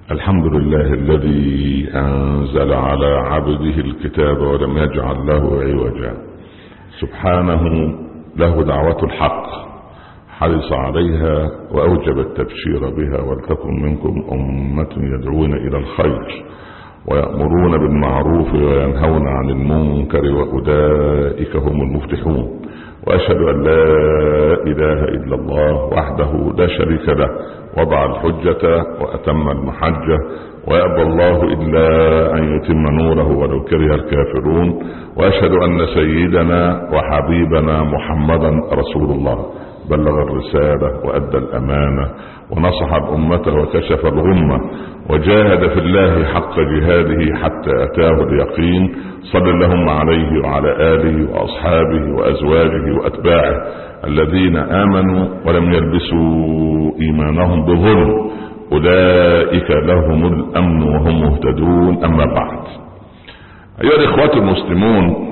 الحمد لله الذي أنزل على عبده الكتاب ولم يجعل له عوجا. سبحانه له دعوة الحق حرص عليها وأوجب التبشير بها. ولتكن منكم أمة يدعون إلى الخير ويأمرون بالمعروف وينهون عن المنكر وأولئك هم المفلحون. وأشهد أن لا إله إلا الله وحده لا شريك له وضع الحجة وأتم المحجة ويأبى الله إلا أن يتم نوره ولو كره الكافرون. وأشهد أن سيدنا وحبيبنا محمدا رسول الله بلغ الرسالة وأدى الأمانة ونصح الأمة وكشف الغمة وجاهد في الله حق جهاده حتى أتاه اليقين. صلى اللهم عليه وعلى آله وأصحابه وأزواجه وأتباعه الذين آمنوا ولم يلبسوا إيمانهم بظلم أولئك لهم الأمن وهم مهتدون. أما بعد، أيها الإخوة المسلمون،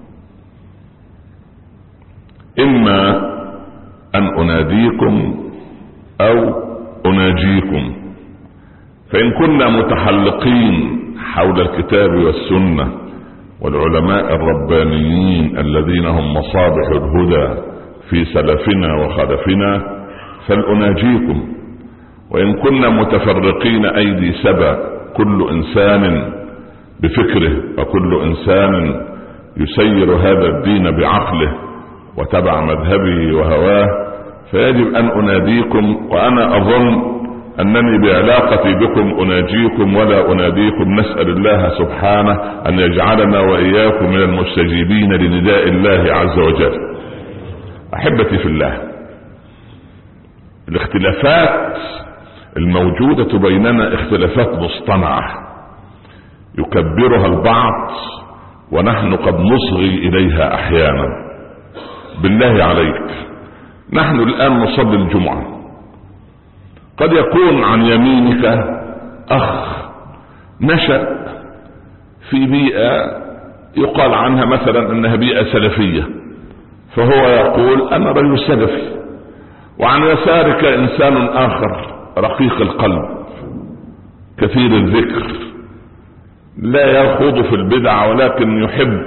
إما أن أناديكم أو أناجيكم، فإن كنا متحلقين حول الكتاب والسنة والعلماء الربانيين الذين هم مصابيح الهدى في سلفنا وخلفنا فلأناجيكم. وإن كنا متفرقين أيدي سبا، كل إنسان بفكره وكل إنسان يسير هذا الدين بعقله وتبع مذهبه وهواه، فيجب أن أناديكم. وأنا أظن أنني بعلاقتي بكم أناجيكم ولا أناديكم. نسأل الله سبحانه أن يجعلنا وإياكم من المستجيبين لنداء الله عز وجل. أحبتي في الله، الاختلافات الموجودة بيننا اختلافات مصطنعة يكبرها البعض ونحن قد نصغي إليها أحيانا. بالله عليك، نحن الآن نصلي الجمعة، قد يكون عن يمينك أخ نشأ في بيئة يقال عنها مثلا أنها بيئة سلفية، فهو يقول أنا رجل سلفي. وعن يسارك إنسان آخر رقيق القلب كثير الذكر لا يخوض في البدع ولكن يحب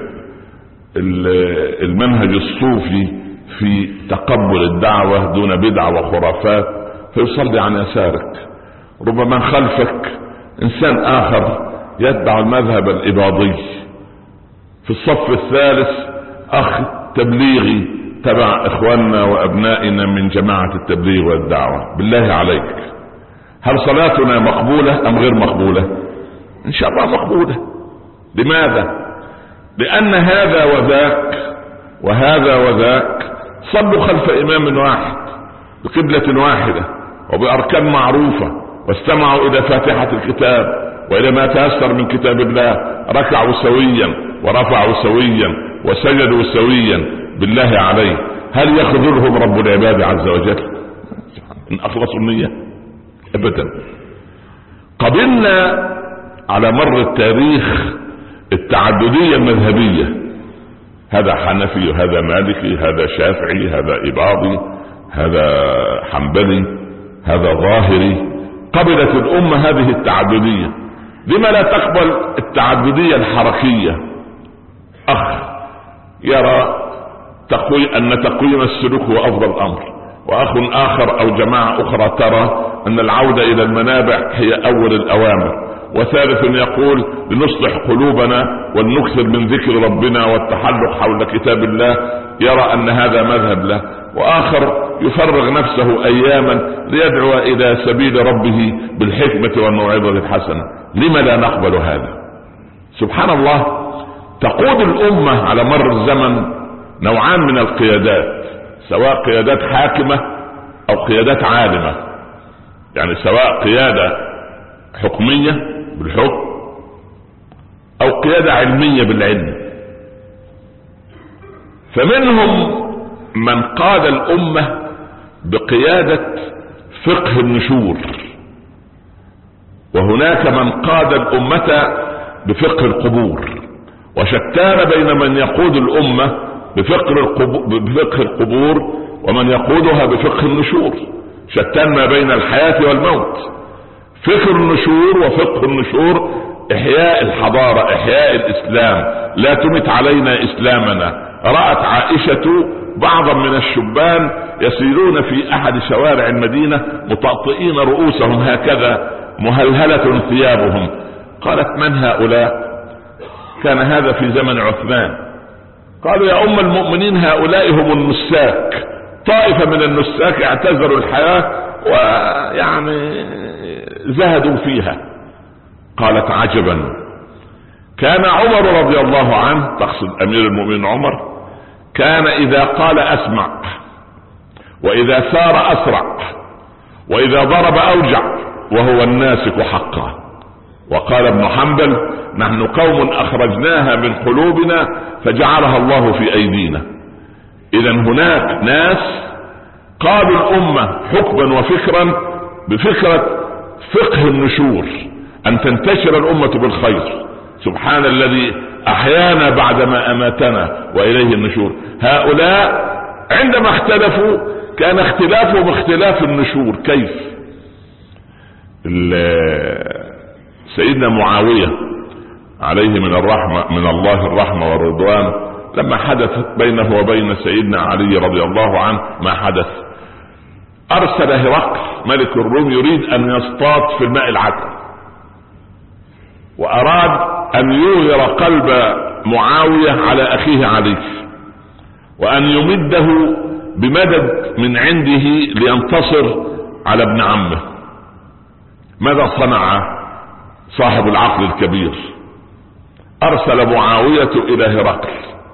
المنهج الصوفي في تقبل الدعوة دون بدع وخرافات، فيصلي عن يسارك. ربما خلفك إنسان آخر يتبع المذهب الإباضي. في الصف الثالث أخ تبليغي تبع إخواننا وأبنائنا من جماعة التبليغ والدعوة. بالله عليك، هل صلاتنا مقبولة أم غير مقبولة؟ إن شاء الله مقبولة. لماذا؟ لأن هذا وذاك وهذا وذاك صلوا خلف إمام واحد بقبلة واحدة وبأركان معروفة، واستمعوا إلى فاتحة الكتاب وإلى ما تيسر من كتاب الله، ركعوا سويا ورفعوا سويا وسجدوا سويا. بالله عليه، هل يخذلهم رب العباد عز وجل إن أخلصوا النية؟ أبدا. قبلنا على مر التاريخ التعددية المذهبية، هذا حنفي هذا مالكي هذا شافعي هذا إباضي هذا حنبلي هذا ظاهري. قبلت الأمة هذه التعددية، لما لا تقبل التعددية الحركية؟ أخ يرى أن تقويم السلوك هو أفضل أمر، وأخ آخر أو جماعة أخرى ترى أن العودة إلى المنابع هي أول الأوامر، وثالث يقول لنصلح قلوبنا ولنكثر من ذكر ربنا والتحلق حول كتاب الله، يرى أن هذا مذهب له. وآخر يفرغ نفسه أياما ليدعو إلى سبيل ربه بالحكمة والموعظة الحسنة. لما لا نقبل هذا؟ سبحان الله. تقود الأمة على مر الزمن نوعان من القيادات، سواء قيادات حاكمة أو قيادات عالمة، يعني سواء قيادة حكمية بالحكم أو قيادة علمية بالعلم. فمنهم من قاد الأمة بقيادة فقه النشور، وهناك من قاد الأمة بفقه القبور. وشتان بين من يقود الأمة بفقه القبور ومن يقودها بفقه النشور، شتان ما بين الحياة والموت. فكر النشور وفقه النشور احياء الحضارة، احياء الاسلام، لا تمت علينا اسلامنا. رأت عائشة بعضا من الشبان يسيرون في احد شوارع المدينة مطأطئين رؤوسهم هكذا مهلهلة ثيابهم، قالت من هؤلاء؟ كان هذا في زمن عثمان. قالوا يا ام المؤمنين هؤلاء هم النساك، طائفة من النساك اعتزلوا الحياة ويعني زهدوا فيها. قالت عجبا، كان عمر رضي الله عنه، تقصد امير المؤمنين عمر، كان اذا قال اسمع، واذا سار اسرع، واذا ضرب اوجع، وهو الناسك حقا. وقال ابن حنبل نحن قوم اخرجناها من قلوبنا فجعلها الله في ايدينا. اذا هناك ناس قادوا الامة حكما وفكرا بفكرة فقه النشور، ان تنتشر الامة بالخير. سبحان الذي احيانا بعدما اماتنا واليه النشور. هؤلاء عندما اختلفوا كان اختلافهم اختلاف النشور. كيف؟ سيدنا معاوية عليه من الله الرحمة والرضوان، لما حدث بينه وبين سيدنا علي رضي الله عنه ما حدث، ارسل هرقل ملك الروم يريد ان يصطاد في الماء العذب، واراد ان يوغر قلب معاوية على اخيه علي، وان يمده بمدد من عنده لينتصر على ابن عمه. ماذا صنع صاحب العقل الكبير؟ ارسل معاوية الى هرقل: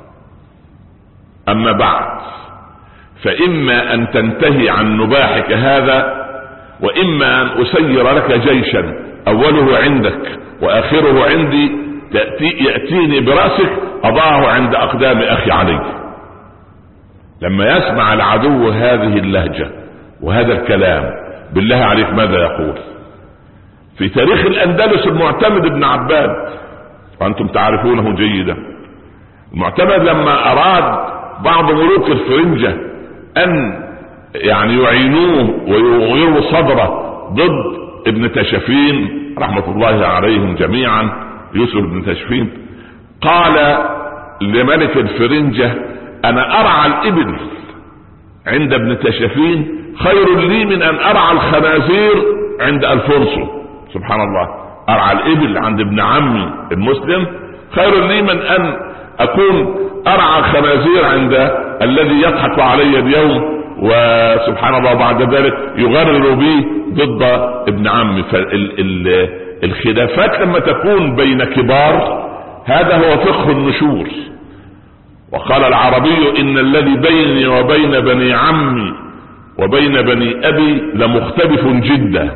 اما بعد، فاما ان تنتهي عن نباحك هذا، واما ان اسير لك جيشا اوله عندك واخره عندي، يأتيني برأسك اضعه عند اقدام اخي علي. لما يسمع العدو هذه اللهجة وهذا الكلام، بالله عليك ماذا يقول؟ في تاريخ الاندلس المعتمد ابن عباد، وانتم تعرفونه جيدا، المعتمد لما اراد بعض ملوك الفرنجة ان يعني يعينوه ويغيروا صدره ضد ابن تشفين رحمة الله عليهم جميعا، يوسف بن تشفين، قال لملك الفرنجة: انا ارعى الابل عند ابن تشفين خير لي من ان ارعى الخنازير عند الفونسو. سبحان الله، ارعى الابل عند ابن عمي المسلم خير لي من ان اكون ارعى الخنازير عند الذي يضحك علي اليوم، وسبحان الله بعد ذلك يغرر بي ضد ابن عمي. فالخلافات لما تكون بين كبار، هذا هو فقه النشور. وقال العربي: ان الذي بيني وبين بني عمي وبين بني ابي لمختلف جدا،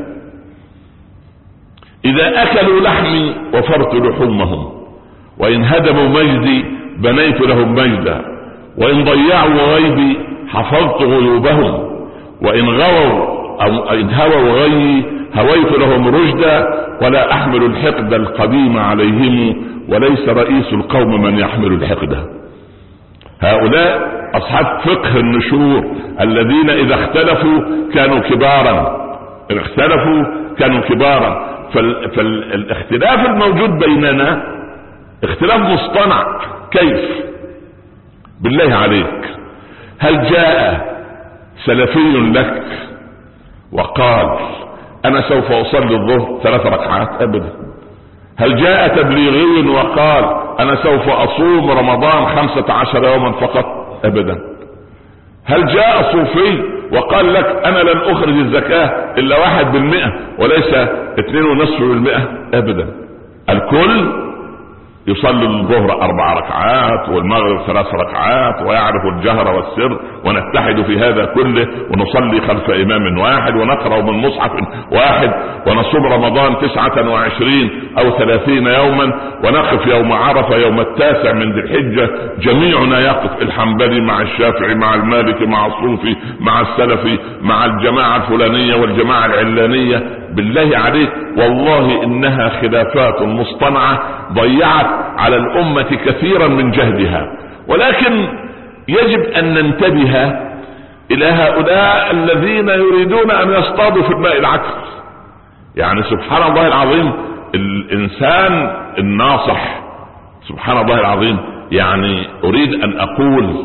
اذا اكلوا لحمي وفرت لحومهم، وان هدموا مجدي بنيت لهم مجدا، وان ضيعوا غيبي حفظت غيوبهم، وان غووا او ان هووا غيي هويت لهم رشدا، ولا احمل الحقد القديم عليهم، وليس رئيس القوم من يحمل الحقد. هؤلاء اصحاب فقه النشور الذين اذا اختلفوا كانوا كبارا، إذا اختلفوا كانوا كبارا. فالاختلاف الموجود بيننا اختلاف مصطنع. كيف؟ بالله عليك، هل جاء سلفي لك وقال انا سوف اصلي الظهر 3 ركعات؟ ابدا. هل جاء تبليغي وقال انا سوف اصوم رمضان 15 يوما فقط؟ ابدا. هل جاء صوفي وقال لك انا لن اخرج الزكاة الا 1% وليس 2.5%؟ ابدا. الكل يصلي الظهر 4 ركعات والمغرب 3 ركعات، ويعرف الجهر والسر، ونتحد في هذا كله، ونصلي خلف امام واحد، ونقرأ من مصحف واحد، ونصوم رمضان 29 او 30 يوما، ونقف يوم عرفة يوم 9 من ذي الحجة، جميعنا يقف، الحنبلي مع الشافعي مع المالكي مع الصوفي مع السلفي مع الجماعة الفلانية والجماعة العلانية. بالله عليك، والله انها خلافات مصطنعة ضيعت على الامة كثيرا من جهدها. ولكن يجب ان ننتبه الى هؤلاء الذين يريدون ان يصطادوا في الماء العكر. يعني سبحان الله العظيم الانسان الناصح، سبحان الله العظيم. يعني اريد ان اقول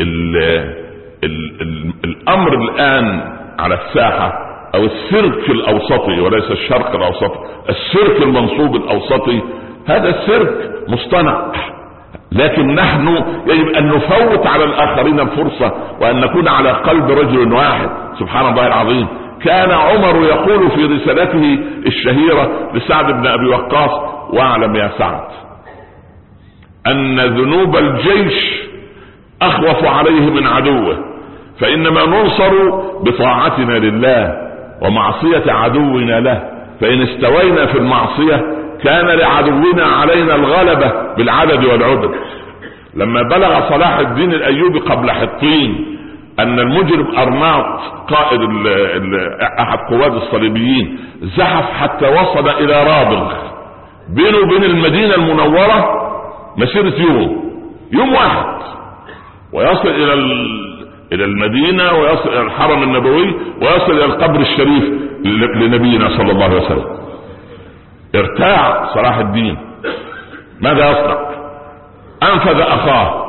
الامر الان على الساحة او السيرك الاوسطي وليس الشرق الاوسطي، السيرك المنصوب الاوسطي، هذا السيرك مصطنع، لكن نحن يجب ان نفوت على الاخرين الفرصة وان نكون على قلب رجل واحد. سبحان الله العظيم. كان عمر يقول في رسالته الشهيرة لسعد بن ابي وقاص: واعلم يا سعد ان ذنوب الجيش اخوف عليه من عدوه، فانما ننصر بطاعتنا لله ومعصية عدونا له، فان استوينا في المعصية كان لعدونا علينا الغلبة بالعدد والعدد. لما بلغ صلاح الدين الايوبي قبل حطين ان المجرم ارناط قائد احد قواد الصليبيين زحف حتى وصل الى رابغ بينه وبين المدينة المنورة مسيرة يوم واحد، ويصل الى المدينة ويصل الى الحرم النبوي ويصل الى القبر الشريف لنبينا صلى الله عليه وسلم. ارتاع صلاح الدين، ماذا يصنع؟ انفذ اخاه،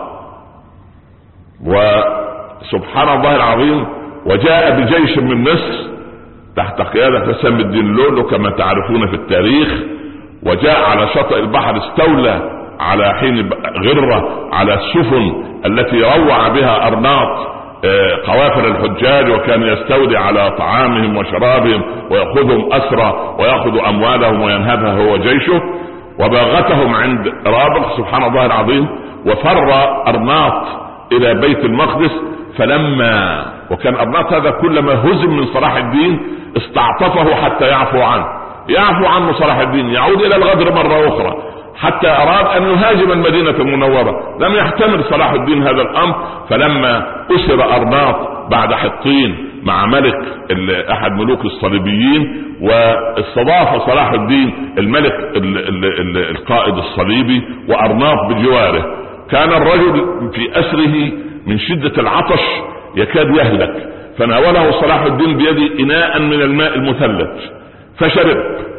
وسبحان الله العظيم وجاء بجيش من مصر تحت قيادة سام الدين لولو كما تعرفون في التاريخ، وجاء على شاطئ البحر، استولى على حين غرة على السفن التي روع بها أرناط قوافل الحجاج، وكان يستولي على طعامهم وشرابهم ويأخذهم أسرى ويأخذ أموالهم وينهبها هو جيشه، وباغتهم عند رابغ. سبحان الله العظيم. وفر أرناط إلى بيت المقدس، فلما وكان أرناط هذا كلما هزم من صلاح الدين استعطفه حتى يعفو عنه صلاح الدين، يعود إلى الغدر مرة أخرى، حتى أراد أن يهاجم المدينة المنورة. لم يحتمل صلاح الدين هذا الأمر، فلما أسر أرناط بعد حطين مع ملك أحد ملوك الصليبيين، واستضاف صلاح الدين الملك القائد الصليبي وأرناط بجواره، كان الرجل في أسره من شدة العطش يكاد يهلك، فناوله صلاح الدين بيده إناء من الماء المثلج فشرب،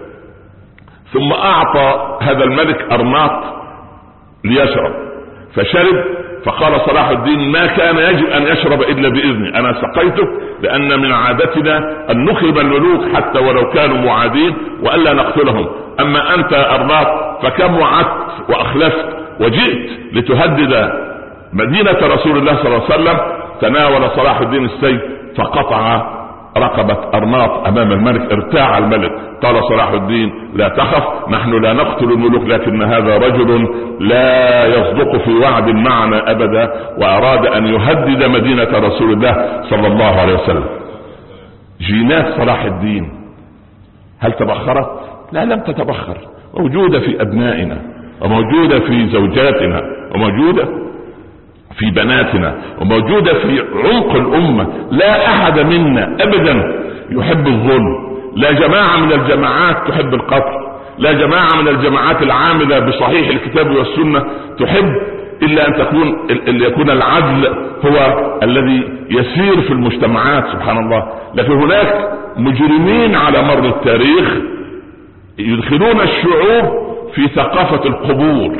ثم أعطى هذا الملك أرناط ليشرب فشرب، فقال صلاح الدين: ما كان يجب أن يشرب إلا بإذني، أنا سقيته، لأن من عادتنا أن نخرب الملوك حتى ولو كانوا معادين وألا نقتلهم، أما أنت أرناط فكم وعدت وأخلفت وجئت لتهدد مدينة رسول الله صلى الله عليه وسلم. تناول صلاح الدين السيف فقطع رقبة أرناط أمام الملك، ارتاع الملك، قال صلاح الدين: لا تخف، نحن لا نقتل الملوك، لكن هذا رجل لا يصدق في وعد معنا أبدا، وأراد أن يهدد مدينة رسول الله صلى الله عليه وسلم. جينات صلاح الدين هل تبخرت؟ لا، لم تتبخر، موجودة في أبنائنا، وموجودة في زوجاتنا، وموجودة في بناتنا، وموجودة في عمق الأمة. لا أحد منا أبدا يحب الظلم، لا جماعة من الجماعات تحب القتل، لا جماعة من الجماعات العاملة بصحيح الكتاب والسنة تحب إلا أن يكون العدل هو الذي يسير في المجتمعات. سبحان الله. لكن هناك مجرمين على مر التاريخ يدخلون الشعوب في ثقافة القبور.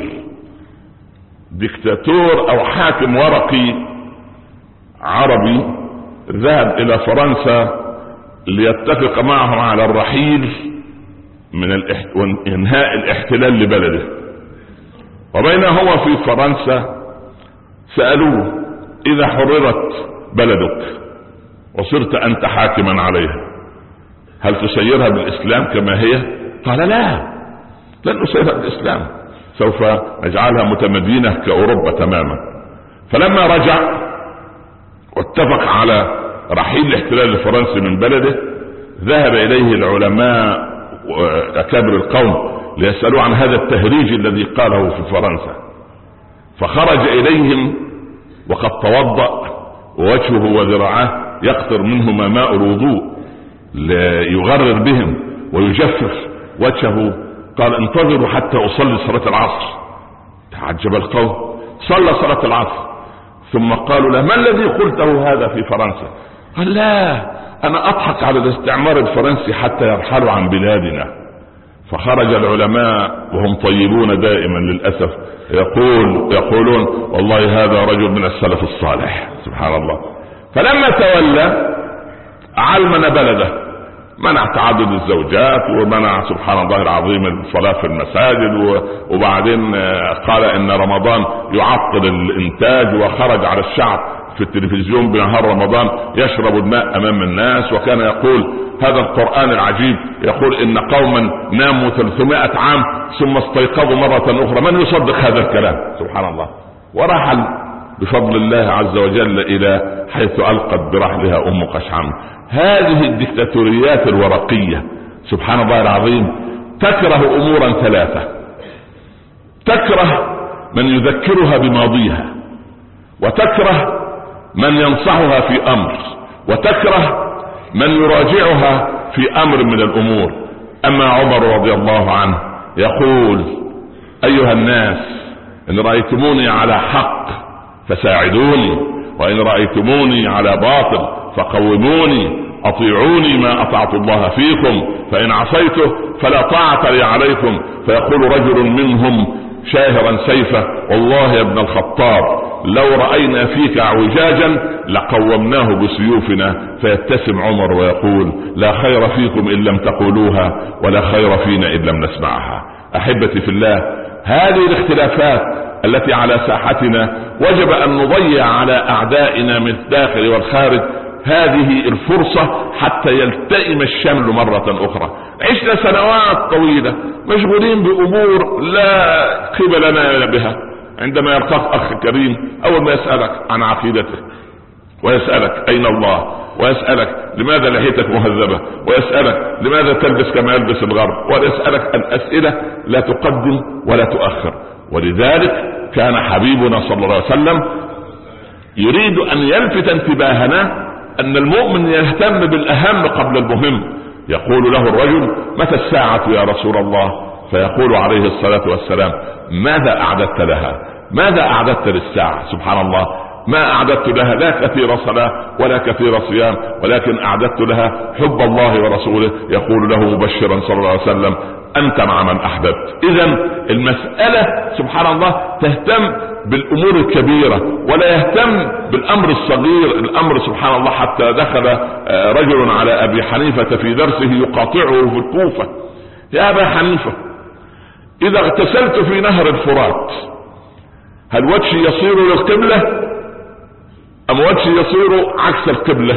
ديكتاتور او حاكم ورقي عربي ذهب الى فرنسا ليتفق معهم على الرحيل من انهاء الاحتلال لبلده، وبين هو في فرنسا سألوه: اذا حررت بلدك وصرت انت حاكما عليها هل تسيرها بالاسلام كما هي؟ قال: لا، لن نسيرها بالاسلام، سوف نجعلها متمدينة كأوروبا تماما. فلما رجع واتفق على رحيل الاحتلال الفرنسي من بلده، ذهب إليه العلماء وأكابر القوم ليسألوا عن هذا التهريج الذي قاله في فرنسا، فخرج إليهم وقد توضأ ووجهه وذراعه يقطر منهما ماء الوضوء ليغرر بهم ويجفف وجهه. قال: انتظروا حتى أصلي صلاة العصر. تعجب القوم، صلى صلاة العصر، ثم قالوا له: ما الذي قلته هذا في فرنسا؟ قال: لا، انا اضحك على الاستعمار الفرنسي حتى يرحلوا عن بلادنا. فخرج العلماء وهم طيبون دائما للأسف يقولون والله هذا رجل من السلف الصالح، سبحان الله. فلما تولى علمن بلده، منع تعدد الزوجات، ومنع سبحان الله العظيم الصلاة في المساجد، وبعدين قال ان رمضان يعطل الانتاج، وخرج على الشعب في التلفزيون بنهار رمضان يشرب الماء امام الناس، وكان يقول هذا القرآن العجيب يقول ان قوما ناموا 300 عام ثم استيقظوا مرة اخرى، من يصدق هذا الكلام؟ سبحان الله. ورحل بفضل الله عز وجل الى حيث القت برحلها ام قشعم. هذه الدكتاتوريات الورقية سبحان الله العظيم تكره امورا ثلاثة: تكره من يذكرها بماضيها، وتكره من ينصحها في امر، وتكره من يراجعها في امر من الامور. اما عمر رضي الله عنه يقول ايها الناس ان رأيتموني على حق فساعدوني، وان رأيتموني على باطل فقوموني، اطيعوني ما اطعت الله فيكم، فان عصيته فلا طاعة لي عليكم. فيقول رجل منهم شاهرا سيفه والله يا ابن الخطاب لو رأينا فيك اعوجاجا لقومناه بسيوفنا. فيبتسم عمر ويقول لا خير فيكم ان لم تقولوها، ولا خير فينا ان لم نسمعها. احبتي في الله، هذه الاختلافات التي على ساحتنا وجب ان نضيع على اعدائنا من الداخل والخارج هذه الفرصة حتى يلتئم الشمل مرة اخرى. عشنا سنوات طويلة مشغولين بامور لا قبل لنا بها. عندما يرتق اخ كريم اول ما يسألك عن عقيدته، ويسألك اين الله، ويسألك لماذا لحيتك مهذبة، ويسألك لماذا تلبس كما يلبس الغرب، ويسألك الاسئلة لا تقدم ولا تؤخر. ولذلك كان حبيبنا صلى الله عليه وسلم يريد ان يلفت انتباهنا ان المؤمن يهتم بالاهم قبل المهم. يقول له الرجل متى الساعة يا رسول الله؟ فيقول عليه الصلاة والسلام ماذا اعددت لها؟ ماذا اعددت للساعة؟ سبحان الله، ما اعددت لها لا كثير صلاة ولا كثير صيام، ولكن اعددت لها حب الله ورسوله. يقول له مبشرا صلى الله عليه وسلم انت مع من احببت. اذا المسألة سبحان الله تهتم بالامور الكبيرة ولا يهتم بالامر الصغير. الامر سبحان الله حتى دخل رجل على ابي حنيفة في درسه يقاطعه في الكوفة: يا ابا حنيفة اذا اغتسلت في نهر الفرات هل وجهي يصير للقبلة ام وجهي يصير عكس القبلة؟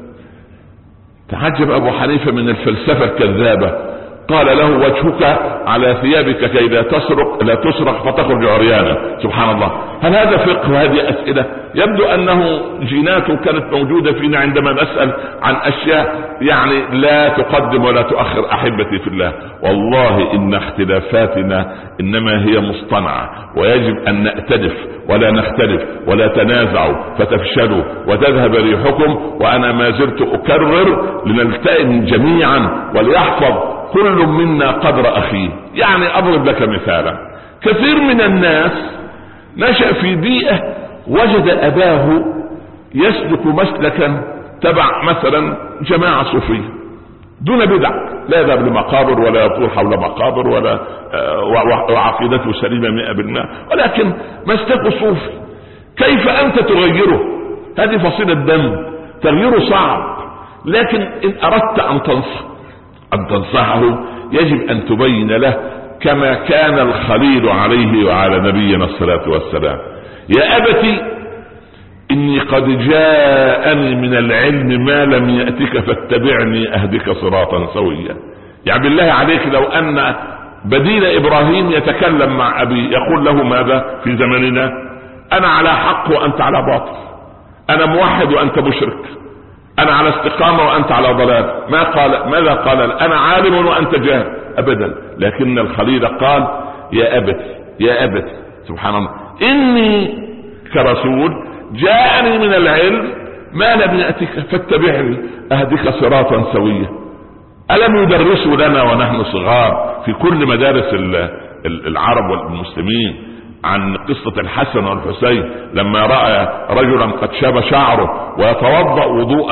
تعجب ابو حنيفة من الفلسفة الكذابة. قال له وجهك على ثيابك كي لا تسرق فتخرج عريانا. سبحان الله، هل هذا فقه؟ هذه اسئلة يبدو انه جيناته كانت موجودة فينا عندما نسأل عن اشياء يعني لا تقدم ولا تؤخر. احبتي في الله، والله ان اختلافاتنا انما هي مصطنعة، ويجب ان نأتلف ولا نختلف ولا تنازعوا فتفشلوا وتذهب ريحكم. وانا ما زلت اكرر لنلتئم جميعا وليحفظ كل منا قدر اخيه. يعني اضرب لك مثالا: كثير من الناس نشأ في بيئة وجد اباه يسلك مسلكا تبع مثلا جماعة صوفية دون بدع، لا يذهب لمقابر ولا يطول حول مقابر ولا وعقيدته سليمة 100%، ولكن مسلكه صوفي. كيف انت تغيره؟ هذه فصيلة دم، تغييره صعب. لكن ان اردت ان تنصحه يجب ان تبين له كما كان الخليل عليه وعلى نبينا الصلاة والسلام: يا أبتي إني قد جاءني من العلم ما لم يأتك فاتبعني أهدك صراطا سويا. يعني بالله عليك لو أن بديل إبراهيم يتكلم مع أبي يقول له ماذا في زمننا؟ أنا على حق وأنت على باطل، أنا موحد وأنت مشرك، انا على استقامة وانت على ضلال. ماذا قال؟ انا عالم وانت جاهل. ابدا. لكن الخليل قال يا ابت سبحان الله، اني كرسول جاءني من العلم ما لم يأتك فاتبعني اهدك صراطا سويا. الم يدرسوا لنا ونحن صغار في كل مدارس العرب والمسلمين عن قصة الحسن والحسين لما رأى رجلا قد شاب شعره ويتوضأ وضوءا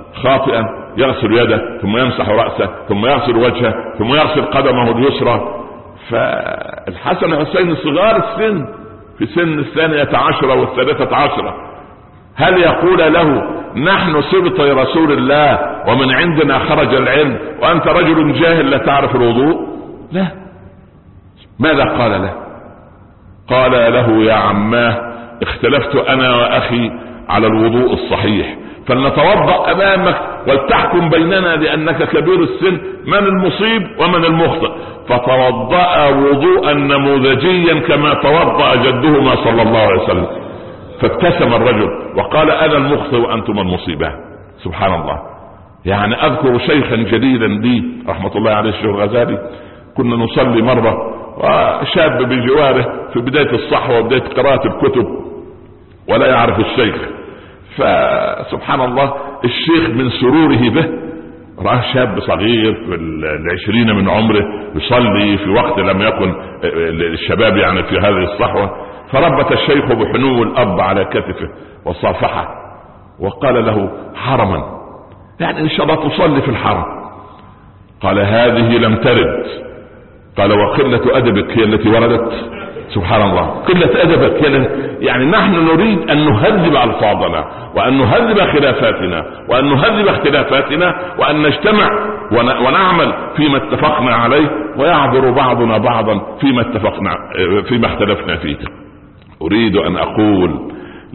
خاطئا يغسل يده ثم يمسح رأسه ثم يغسل وجهه ثم يغسل قدمه اليسرى. فالحسن والحسين صغار السن في سن 12 و13، هل يقول له نحن سبط يا رسول الله ومن عندنا خرج العلم وأنت رجل جاهل لا تعرف الوضوء؟ لا. ماذا قال له؟ قال له يا عماه اختلفت أنا وأخي على الوضوء الصحيح، فلنتوضأ أمامك ولتحكم بيننا لأنك كبير السن من المصيب ومن المخطئ. فتوضأ وضوءا نموذجيا كما توضأ جدهما صلى الله عليه وسلم. فابتسم الرجل وقال أنا المخطئ وأنتم المصيبان. سبحان الله. يعني أذكر شيخا جديدا لي رحمة الله عليه الشيخ الغزالي، كنا نصلي مرة وشاب بجواره في بداية الصحوة وبداية قراءة الكتب ولا يعرف الشيخ، فسبحان الله الشيخ من سروره به رأى شاب صغير في 20 من عمره يصلي في وقت لم يكن الشباب يعني في هذه الصحوة، فربت الشيخ بحنو الأب على كتفه وصافحه وقال له حرما، يعني إن شاء الله تصلي في الحرم. قال هذه لم ترد. قال وقلة أدبك هي التي وردت. سبحان الله، قلة أدبك يعني نحن نريد أن نهذب ألفاظنا وأن نهذب خلافاتنا وأن نهذب اختلافاتنا وأن نجتمع ونعمل فيما اتفقنا عليه ويعذر بعضنا بعضا فيما اختلفنا فيه. أريد أن أقول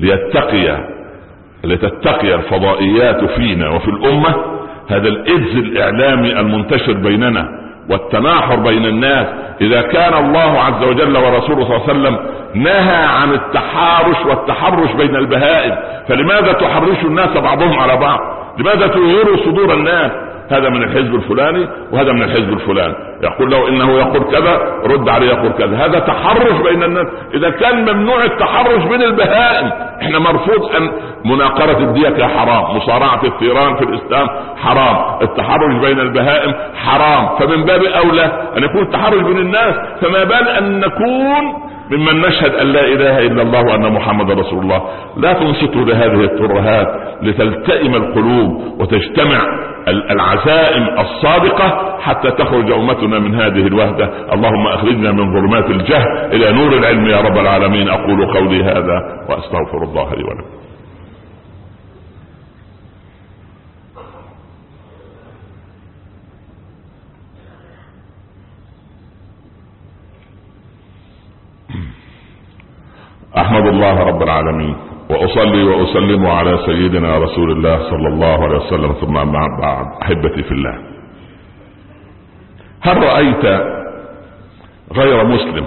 لتتقي الفضائيات فينا وفي الأمة هذا الإذ الإعلامي المنتشر بيننا والتناحر بين الناس. إذا كان الله عز وجل ورسوله صلى الله عليه وسلم نهى عن التحارش والتحرش بين البهائم، فلماذا تحرش الناس بعضهم على بعض؟ لماذا تغيروا صدور الناس؟ هذا من الحزب الفلاني وهذا من الحزب الفلاني، يقول له انه يقول كذا رد عليه يقول كذا، هذا تحرش بين الناس. اذا كان ممنوع التحرش بين البهائم، احنا مرفوض ان مناقرة الديكة حرام، مصارعة الثيران في الاسلام حرام، التحرش بين البهائم حرام، فمن باب اولى ان يكون التحرش بين الناس، فما بال ان نكون ممن نشهد ان لا اله الا الله وان محمد رسول الله. لا تنصتوا لهذه الترهات لتلتئم القلوب وتجتمع العزائم الصادقة حتى تخرج امتنا من هذه الوهدة. اللهم اخرجنا من ظلمات الجهل الى نور العلم يا رب العالمين. اقول قولي هذا واستغفر الله لي ولكم. احمد الله رب العالمين واصلي واسلم على سيدنا رسول الله صلى الله عليه وسلم، ثم بعد. احبتي في الله، هل رأيت غير مسلم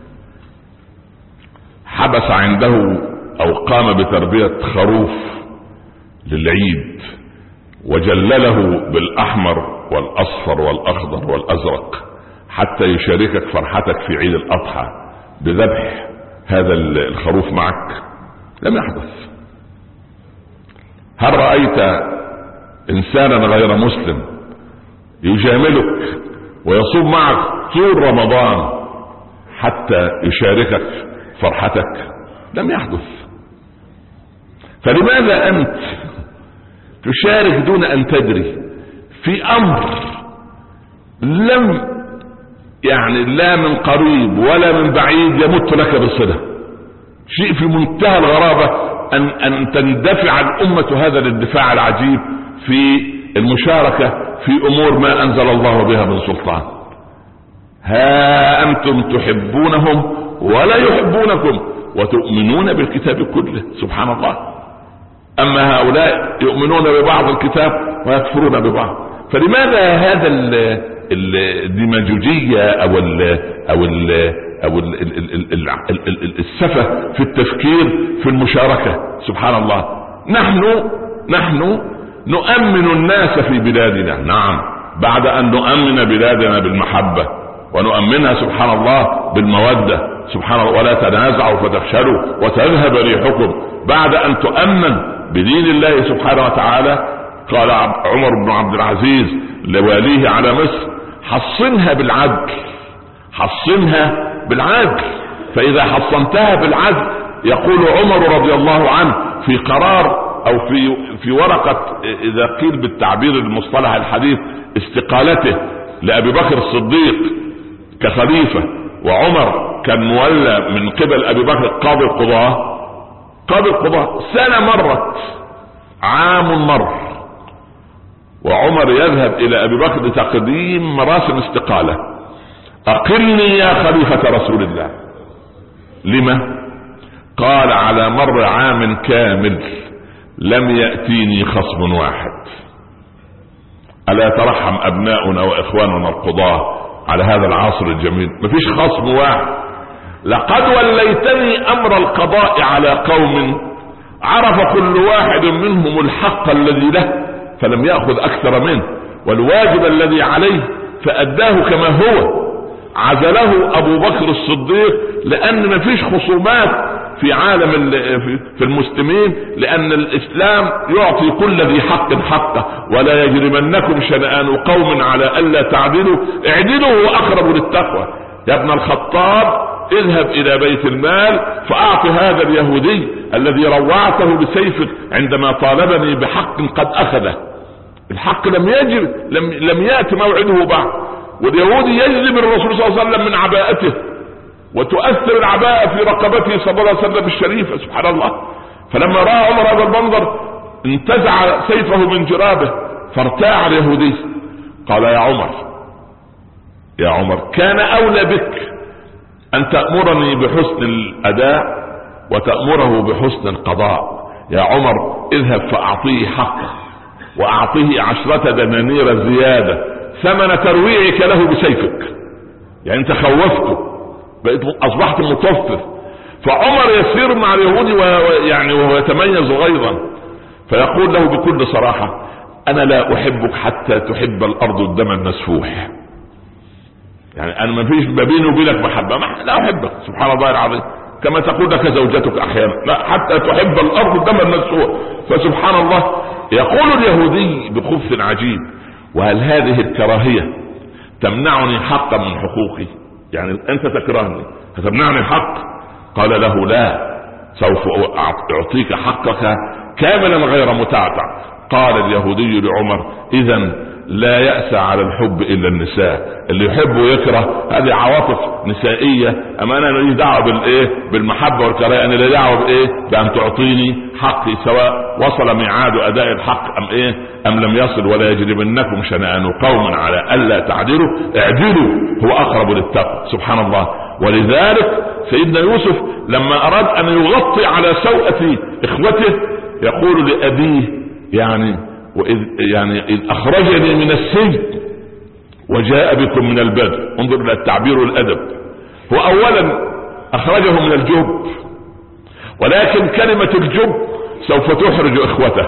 حبس عنده او قام بتربية خروف للعيد وجلله بالاحمر والاصفر والاخضر والازرق حتى يشاركك فرحتك في عيد الاضحى بذبح هذا الخروف معك؟ لم يحدث. هل رأيت انسانا غير مسلم يجاملك ويصوم معك طول رمضان حتى يشاركك فرحتك؟ لم يحدث. فلماذا انت تشارك دون ان تدري في امر لم يعني لا من قريب ولا من بعيد يمت لك بالصلة؟ شيء في منتهى الغرابة ان تندفع الامة هذا الاندفاع العجيب في المشاركة في امور ما انزل الله بها من سلطان. ها انتم تحبونهم ولا يحبونكم وتؤمنون بالكتاب كله. سبحان الله. اما هؤلاء يؤمنون ببعض الكتاب ويكفرون ببعض. فلماذا هذا الديماجوجية او السفة في التفكير في المشاركة؟ سبحان الله. نحن نؤمن الناس في بلادنا، نعم، بعد ان نؤمن بلادنا بالمحبة ونؤمنها سبحان الله بالمودة، سبحان الله، ولا تنازعوا فتفشلوا وتذهب ريحكم، بعد ان تؤمن بدين الله سبحانه وتعالى. قال عمر بن عبد العزيز لواليه على مصر حصنها بالعدل، حصنها بالعدل، فإذا حصنتها بالعدل، يقول عمر رضي الله عنه في قرار او في ورقة اذا قيل بالتعبير المصطلح الحديث استقالته لابي بكر الصديق كخليفة، وعمر كان مولى من قبل ابي بكر قاضي القضاء، سنة مرت، عام مر، وعمر يذهب الى ابي بكر لتقديم مراسم استقالة. اقلني يا خليفة رسول الله. لما؟ قال على مر عام كامل لم يأتيني خصم واحد. ألا ترحم أبناؤنا وإخواننا القضاة على هذا العصر الجميل؟ مفيش خصم واحد. لقد وليتني أمر القضاء على قوم عرف كل واحد منهم الحق الذي له فلم يأخذ أكثر منه، والواجب الذي عليه فأداه كما هو. عزله أبو بكر الصديق لأن مفيش خصومات في عالم في المسلمين، لأن الإسلام يعطي كل ذي حق حقه. ولا يجرمنكم شنآن قوم على ألا تعدلوا اعدلوا هو أقرب للتقوى. يا ابن الخطاب اذهب إلى بيت المال فأعط هذا اليهودي الذي روعته بسيفك عندما طالبني بحق قد أخذه. الحق لم يأتي موعده بعد، واليهودي يجلب الرسول صلى الله عليه وسلم من عباءته، وتؤثر العباءة في رقبته صلى الله عليه وسلم الشريفة، سبحان الله. فلما رأى عمر هذا المنظر انتزع سيفه من جرابه فارتاع اليهودي. قال يا عمر كان أولى بك أن تأمرني بحسن الأداء وتأمره بحسن القضاء. يا عمر اذهب فأعطيه حقه، وأعطيه 10 دنانير زيادة ثمن ترويعك له بسيفك. يعني انت خوفته، اصبحت مطفف. فعمر يسير مع اليهودي وهو يتميز غيظا، فيقول له بكل صراحة انا لا احبك حتى تحب الارض الدم المسفوح. يعني انا ما فيش ما بيني وبينك محبة، لا احبك، سبحان الله العظيم، كما تقول لك زوجتك احيانا، لا حتى تحب الارض الدم المسفوح. فسبحان الله يقول اليهودي بخبث عجيب: وهل هذه الكراهية تمنعني حقا من حقوقي؟ يعني انت تكرهني فتمنعني حق؟ قال له لا، سوف اعطيك حقك كاملا غير متعتع. قال اليهودي لعمر: اذا لا يأسى على الحب الا النساء، اللي يحب ويكره هذه عواطف نسائية، اما انا لي دعوة بالمحبة والكراهية، انا لي دعوة بان تعطيني حقي سواء وصل ميعاد اداء الحق ام لم يصل. ولا يجرمنكم شنآن قوم على الا تعدلوا اعدلوا هو اقرب للتقوى، سبحان الله. ولذلك سيدنا يوسف لما اراد ان يغطي على سوءة اخوته يقول لابيه إذ أخرجني من السجن وجاء بكم من البدو. انظر إلى التعبير والأدب. هو أولا أخرجه من الجب، ولكن كلمة الجب سوف تحرج إخوته،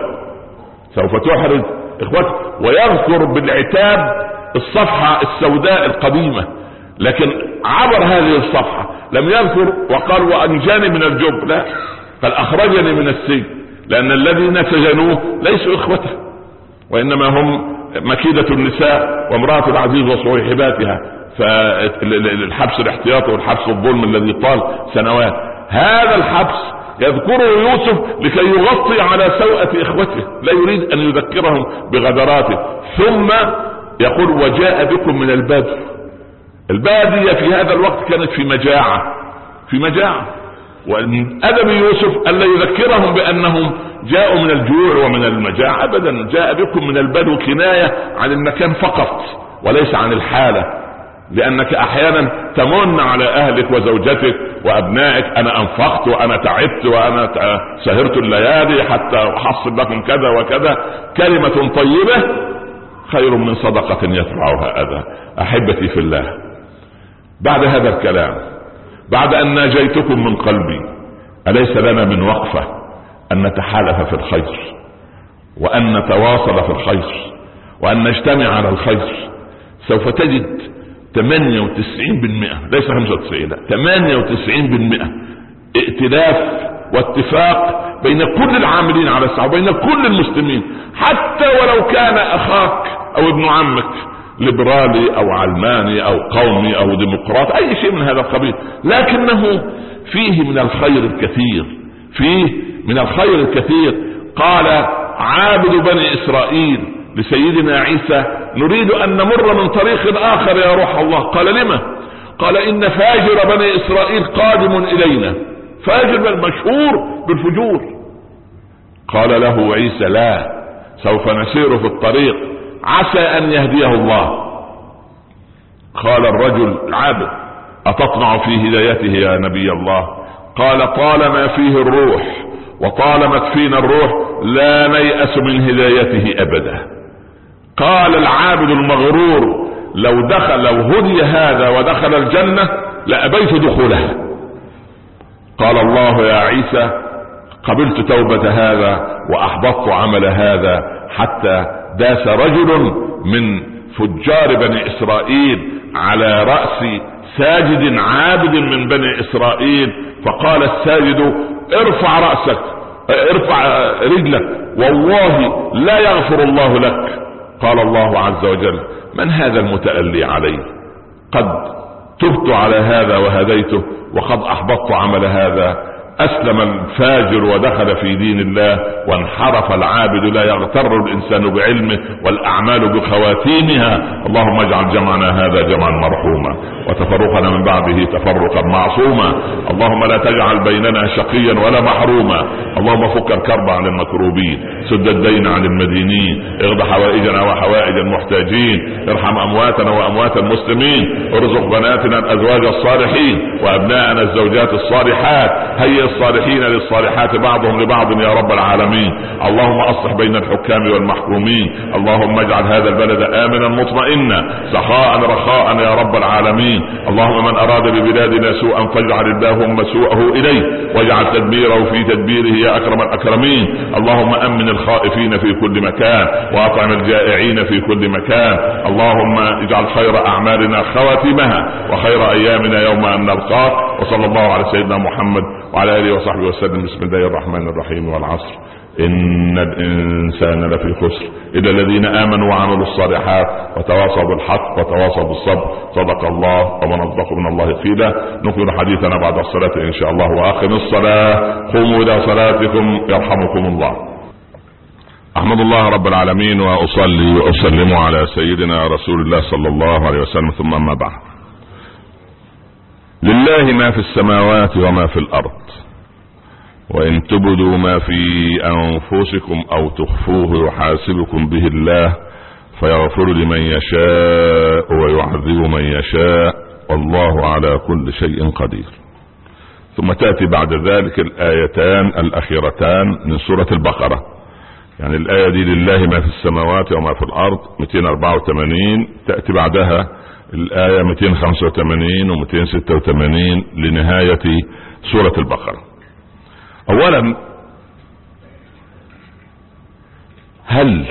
ويذكر بالعتاب الصفحة السوداء القديمة، لكن عبر هذه الصفحة لم يذكر وقال وأنجاني من الجب، لا، قال أخرجني من السجن، لأن الذين سجنوه ليسوا إخوته، وإنما هم مكيدة النساء وامرأة العزيز وصحيحباتها، فالحبس الاحتياطي والحبس الظلم الذي طال سنوات. هذا الحبس يذكره يوسف لكي يغطي على سوءة إخوته، لا يريد أن يذكرهم بغدراته. ثم يقول وجاء بكم من البدو. البادية في هذا الوقت كانت في مجاعة، ومن أدب يوسف ألا يذكرهم بأنهم جاءوا من الجوع ومن المجاعة، أبدا. جاء بكم من البدو كناية عن المكان فقط وليس عن الحالة، لأنك أحيانا تمن على أهلك وزوجتك وأبنائك: أنا أنفقت وأنا تعبت وأنا سهرت الليالي حتى أحصل لكم كذا وكذا. كلمة طيبة خير من صدقة يتبعها أذى. أحبتي في الله، بعد هذا الكلام، بعد أن ناجيتكم من قلبي، أليس لنا من وقفة أن نتحالف في الخير، وأن نتواصل في الخير، وأن نجتمع على الخير؟ سوف تجد 98% ليس 95، لا 98% ائتلاف واتفاق بين كل العاملين على السعي، بين كل المسلمين، حتى ولو كان أخاك أو ابن عمك ليبرالي أو علماني أو قومي أو ديمقراط، أي شيء من هذا القبيل، لكنه فيه من الخير الكثير، قال عابد بني إسرائيل لسيدنا عيسى: نريد أن نمر من طريق آخر يا روح الله. قال: لما؟ قال: إن فاجر بني إسرائيل قادم إلينا. فاجر مشهور بالفجور. قال له عيسى: لا، سوف نسير في الطريق عسى أن يهديه الله. قال الرجل العابد: أتطمع في هدايته يا نبي الله؟ قال: طالما فيه الروح وطالما فينا الروح لا نيأس من هدايته أبدا. قال العابد المغرور: لو هدي هذا ودخل الجنة لأبيت دخولها. قال الله: يا عيسى، قبلت توبة هذا وأحبطت عمل هذا، حتى داس رجل من فجار بني إسرائيل على رأس ساجد عابد من بني إسرائيل، فقال الساجد: ارفع رأسك، ارفع رجلك، والله لا يغفر الله لك. قال الله عز وجل: من هذا المتألي علي؟ قد تبت على هذا وهديته، وقد أحبطت عمل هذا. أسلم الفاجر ودخل في دين الله، وانحرف العابد. لا يغتر الإنسان بعلمه والأعمال بخواتيمها. اللهم اجعل جمعنا هذا جمعا مرحوما، وتفرقنا من بعده تفرقا معصوما. اللهم لا تجعل بيننا شقيا ولا محروما. اللهم فك الكرب عن المكروبين، سد الدين عن المدينين، اغض حوائجنا وحوائج المحتاجين، ارحم أمواتنا وأموات المسلمين، ارزق بناتنا الأزواج الصالحين وأبناءنا الزوجات الصالحات، هيئ الصالحين للصالحات بعضهم لبعض يا رب العالمين. اللهم اصلح بين الحكام والمحكومين. اللهم اجعل هذا البلد آمنا مطمئنا سخاء رخاء يا رب العالمين. اللهم من أراد ببلادنا سوءا فاجعل اللهم سوءه إليه، واجعل تدبيره في تدبيره يا أكرم الأكرمين. اللهم أمن الخائفين في كل مكان، وأطعم الجائعين في كل مكان. اللهم اجعل خير أعمالنا خواتمها، وخير أيامنا يوم أن نلقاك. وصلى الله على سيدنا محمد وعلى آله وصحبه وسلم. بسم الله الرحمن الرحيم. والعصر إن الإنسان لفي خسر إلا الذين آمنوا وعملوا الصالحات وتواصوا بالحق وتواصوا بالصبر. صدق الله، ومن أصدق من الله قيلا. نكمل حديثنا بعد الصلاة إن شاء الله. وآخر الصلاة قوموا إلى صلاتكم يرحمكم الله. أحمد الله رب العالمين، وأصلي وأسلم على سيدنا رسول الله صلى الله عليه وسلم، ثم أما بعد. لله ما في السماوات وما في الأرض، وإن تبدوا ما في أنفسكم أو تخفوه يحاسبكم به الله، فيغفر لمن يشاء ويعذب من يشاء، والله على كل شيء قدير. ثم تأتي بعد ذلك الآيتان الأخيرتان من سورة البقرة. يعني الآية دي لله ما في السماوات وما في الأرض 284، تأتي بعدها الآية 285 و 286 لنهاية سورة البقرة. أولا، هل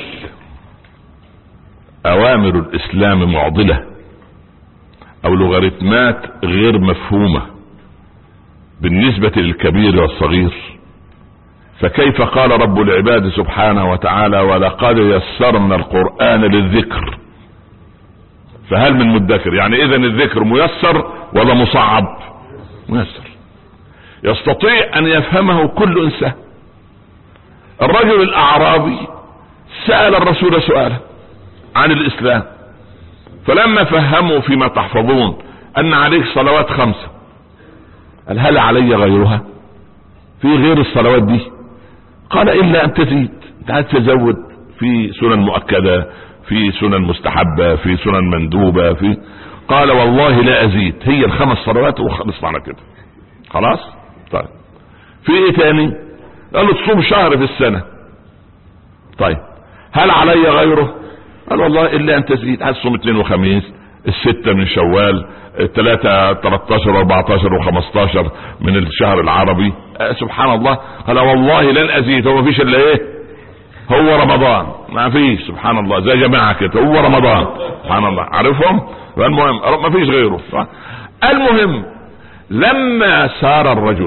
أوامر الإسلام معضلة أو لوغاريتمات غير مفهومة بالنسبة للكبير والصغير؟ فكيف قال رب العباد سبحانه وتعالى: ولقد يسرنا القرآن للذكر فهل من مدكر؟ يعني إذن الذكر ميسر ولا مصعب؟ ميسر، يستطيع أن يفهمه كل إنسان. الرجل الأعرابي سأل الرسول سؤالا عن الإسلام، فلما فهموا فيما تحفظون أن عليك صلوات 5، قال: هل علي غيرها؟ في غير الصلوات دي؟ قال: إلا أن تزيد، تعال تزود في سنن مؤكدة، في سنن مستحبة، في سنن مندوبة، قال: والله لا أزيد، هي ال5 صلوات وخلص على كده خلاص. طيب، في ايه تاني؟ قال له: تصوم شهر في السنة. طيب، هل علي غيره؟ قال: والله إلا أن تزيد، هتصوم 2 وخميس، 6 من شوال، 3 13 14 و15 من الشهر العربي. سبحان الله. قال: والله لن أزيد، هو ما فيش إلا ايه؟ هو رمضان، ما فيش. سبحان الله، زي جماعة كده، هو رمضان. سبحان الله، عارفهم. المهم ما فيش غيره. المهم، لما سار الرجل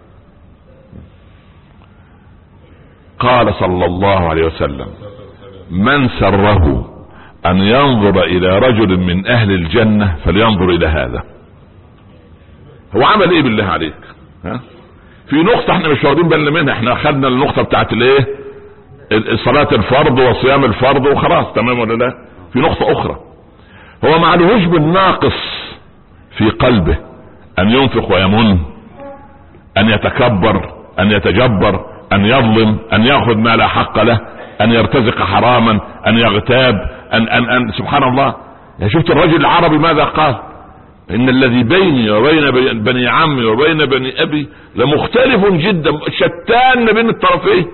قال صلى الله عليه وسلم: من سره أن ينظر إلى رجل من أهل الجنة فلينظر إلى هذا. هو عمل إيه بالله عليك؟ في نقطة احنا مش واخدين بالنا منها. احنا أخذنا النقطة بتاعت الايه؟ صلاة الفرض وصيام الفرض وخلاص، تمام ولا لا؟ في نقطة اخرى، هو ما عليهوش بالناقص في قلبه ان ينفق ويمن، ان يتكبر، ان يتجبر، ان يظلم، ان ياخذ ما لا حق له، ان يرتزق حراما، ان يغتاب، ان سبحان الله. يعني شفت الرجل العربي ماذا قال؟ ان الذي بيني وبين بني عمي وبين بني ابي لمختلف جدا، شتان بين الطرفين.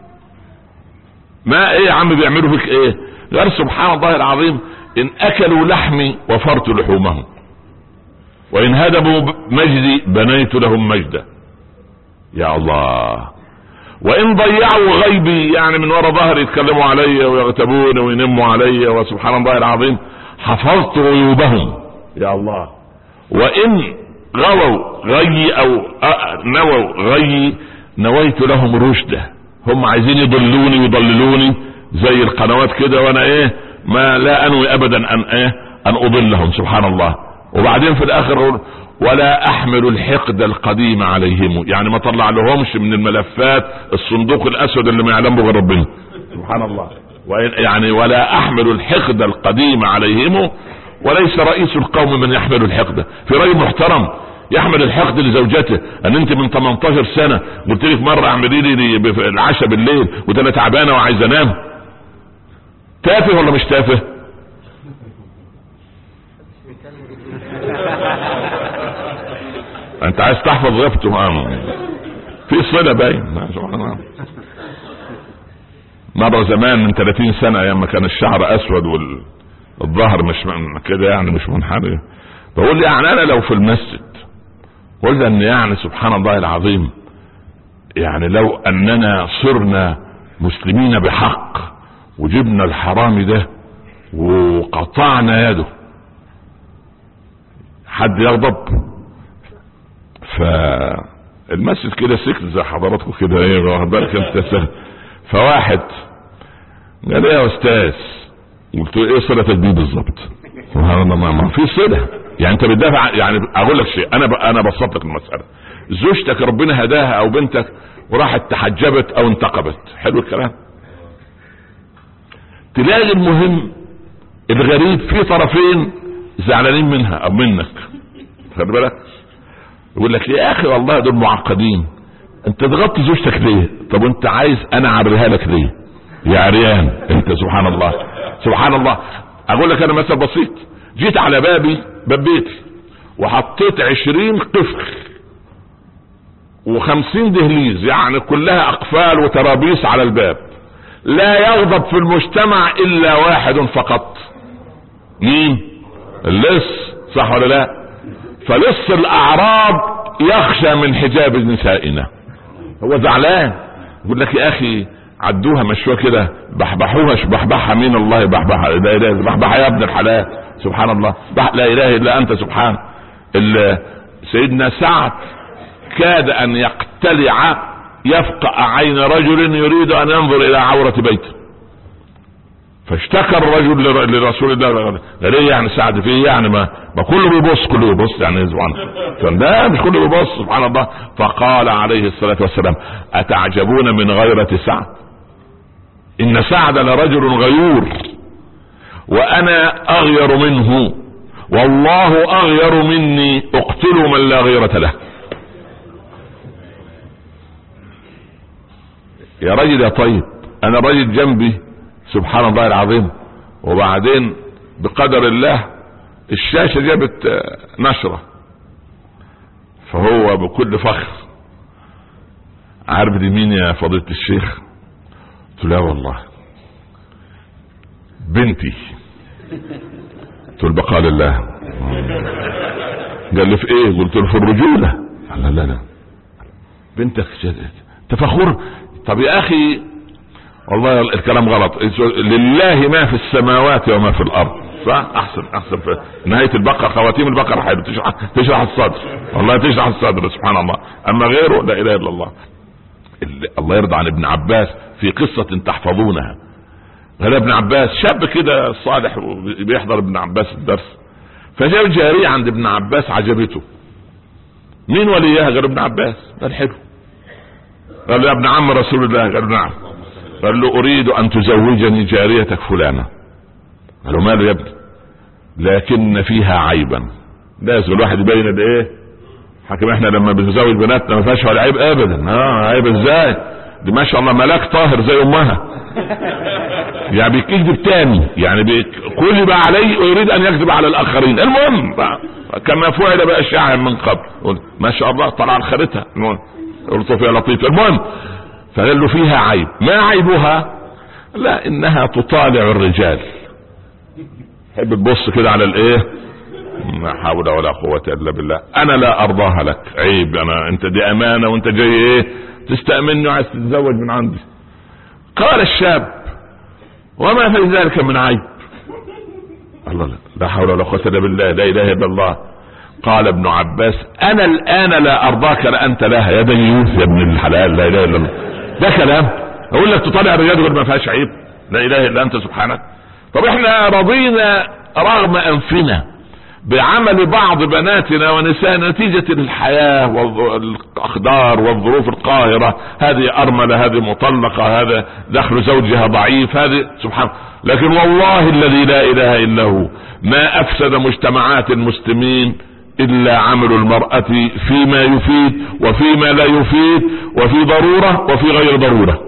ما ايه يا عم بيعملوا فيك ايه؟ قال سبحان الله العظيم، ان اكلوا لحمي وفرت لحومهم، وان هدموا مجدي بنيت لهم مجدا. يا الله. وان ضيعوا غيبي، يعني من وراء ظهري يتكلموا علي ويغتابون وينموا علي، وسبحان الله العظيم حفظت غيوبهم. يا الله. وان غووا غي او نووا غي نويت لهم رشدا. هم عايزين يضلوني ويضللوني زي القنوات كده، وانا ايه ما لا انوي ابدا ان اضلهم، سبحان الله. وبعدين في الاخر ولا احمل الحقد القديم عليهم، يعني ما طلع لهمش من الملفات الصندوق الاسود اللي ما يعلمه غير ربنا، سبحان الله. يعني ولا احمل الحقد القديم عليهم، وليس رئيس القوم من يحمل الحقد. في رجل محترم يحمل الحقد لزوجته، ان انت من 18 سنة قلت لك مرة اعملي لي العشاء بالليل وده انا تعبانة وعايز انام. تافه ولا مش تافه؟ انت عايز تحفظ غيبته. في صلة باين. مرة زمان من 30 سنة ايام ما كان الشعر اسود والظهر مش كده، يعني مش منحني، بقول يعني انا لو في المسجد قلت ان يعني سبحان الله العظيم، يعني لو اننا صرنا مسلمين بحق وجبنا الحرامي ده وقطعنا يده، حد يغضب؟ فالمسجد كده سكت زي حضراتكم كده، ايه واخد بالك انت؟ فواحد قال ايه يا استاذ؟ قلت له ايه صلتك بيه بالظبط؟ سبحان الله، ما في صله. يعني انت بتدافع، يعني اقول لك شيء، انا بسطت لك المساله. زوجتك ربنا هداها او بنتك وراحت تحجبت او انتقبت، حلو الكلام، تلاقي المهم الغريب في طرفين زعلانين منها او منك، خلي بالك، يقول لك يا اخي والله دول معقدين، انت تغطي زوجتك ليه؟ طب انت عايز انا اعريها لك ليه يا عريان انت؟ سبحان الله سبحان الله. اقول لك انا مثل بسيط، جيت على باب بيتي وحطيت 20 قفل و50 دهليز، يعني كلها اقفال وترابيس على الباب، لا يغضب في المجتمع الا واحد فقط. مين؟ اللص، صح ولا لا؟ فلص الاعراب يخشى من حجاب نسائنا، هو زعلان، يقول لك يا اخي عدوها مشوها كده، بحبحوها، بحبحها مين؟ الله بحبحها، لا اله، بحبحها يا ابن الحلال، سبحان الله، لا اله الا انت سبحان. سيدنا سعد كاد ان يقتلع يفقع عين رجل يريد ان ينظر الى عورة بيته، فاشتكى الرجل لرسول الله، قال ايه يعني سعد فيه؟ يعني ما كله بيبص يعني سبحان، لا مش كله بيبص، سبحان الله. فقال عليه الصلاة والسلام اتعجبون من غيرة سعد؟ ان سعد لرجل غيور وانا اغير منه، والله اغير مني، اقتلوا من لا غيرة له. يا راجل يا طيب، انا راجل جنبي سبحان الله العظيم، وبعدين بقدر الله الشاشة جابت نشرة، فهو بكل فخر عارف دي مين يا فضيلة الشيخ؟ قلت له لا والله بنتي. قلت له بقى لله. قال لي في ايه؟ قلت له في الرجولة. قال لا بنتك تفخر. طب يا اخي والله الكلام غلط، لله ما في السماوات وما في الارض، صح؟ احسن في نهاية البقرة، خواتيم البقرة حلو، تشرح الصدر، والله تشرح الصدر، سبحان الله. اما غيره لا اله الا الله. الله يرضى عن ابن عباس في قصة تحفظونها. قال ابن عباس شاب كده صالح بيحضر ابن عباس الدرس، فجاء جارية عند ابن عباس عجبته. مين وليها؟ غير ابن عباس. قال حلو. قال يا ابن عم رسول الله. قال نعم. قال له اريد ان تزوجني جاريتك فلانة. قال له ماله يا ابني؟ لكن فيها عيبا. لازم الواحد يبين الايه حكم. احنا لما بنزوج بناتنا ما فيهاش ولا عيب ابدا. عيب ازاي؟ دي ما شاء الله ملاك طاهر زي امها. يعني بيكذب تاني، يعني كذب عليه ويريد ان يكذب على الاخرين. المهم كما فعل باشياء من قبل، ما شاء الله طلع الخريطة قلت يا لطيف. المهم فقال له فيها عيب. ما عيبها؟ لا انها تطالع الرجال. تحب تبص كده على الايه؟ لا حول ولا قوة الا بالله. انا لا ارضاها لك. عيب. انت دي امانة وانت جاي ايه تستأمني وعايز تتزوج من عندي. قال الشاب وما في ذلك من عيب؟ الله لا حول ولا قوة الا بالله، لا اله الا الله. قال ابن عباس انا الان لا ارضاك لانت لها يا ديوث يا ابن الحلال. لا اله الا الله. ده كلام اقول لك تطالع الرجال غير ما فيهاش عيب؟ لا اله الا انت سبحانك. طب احنا رضينا رغم انفنا بعمل بعض بناتنا ونساء نتيجة الحياة والاقدار والظروف القاهرة. هذه ارملة، هذه مطلقة، هذا دخل زوجها ضعيف، هذه سبحان. لكن والله الذي لا اله الا هو ما افسد مجتمعات المسلمين الا عمل المرأة فيما يفيد وفيما لا يفيد، وفي ضرورة وفي غير ضرورة.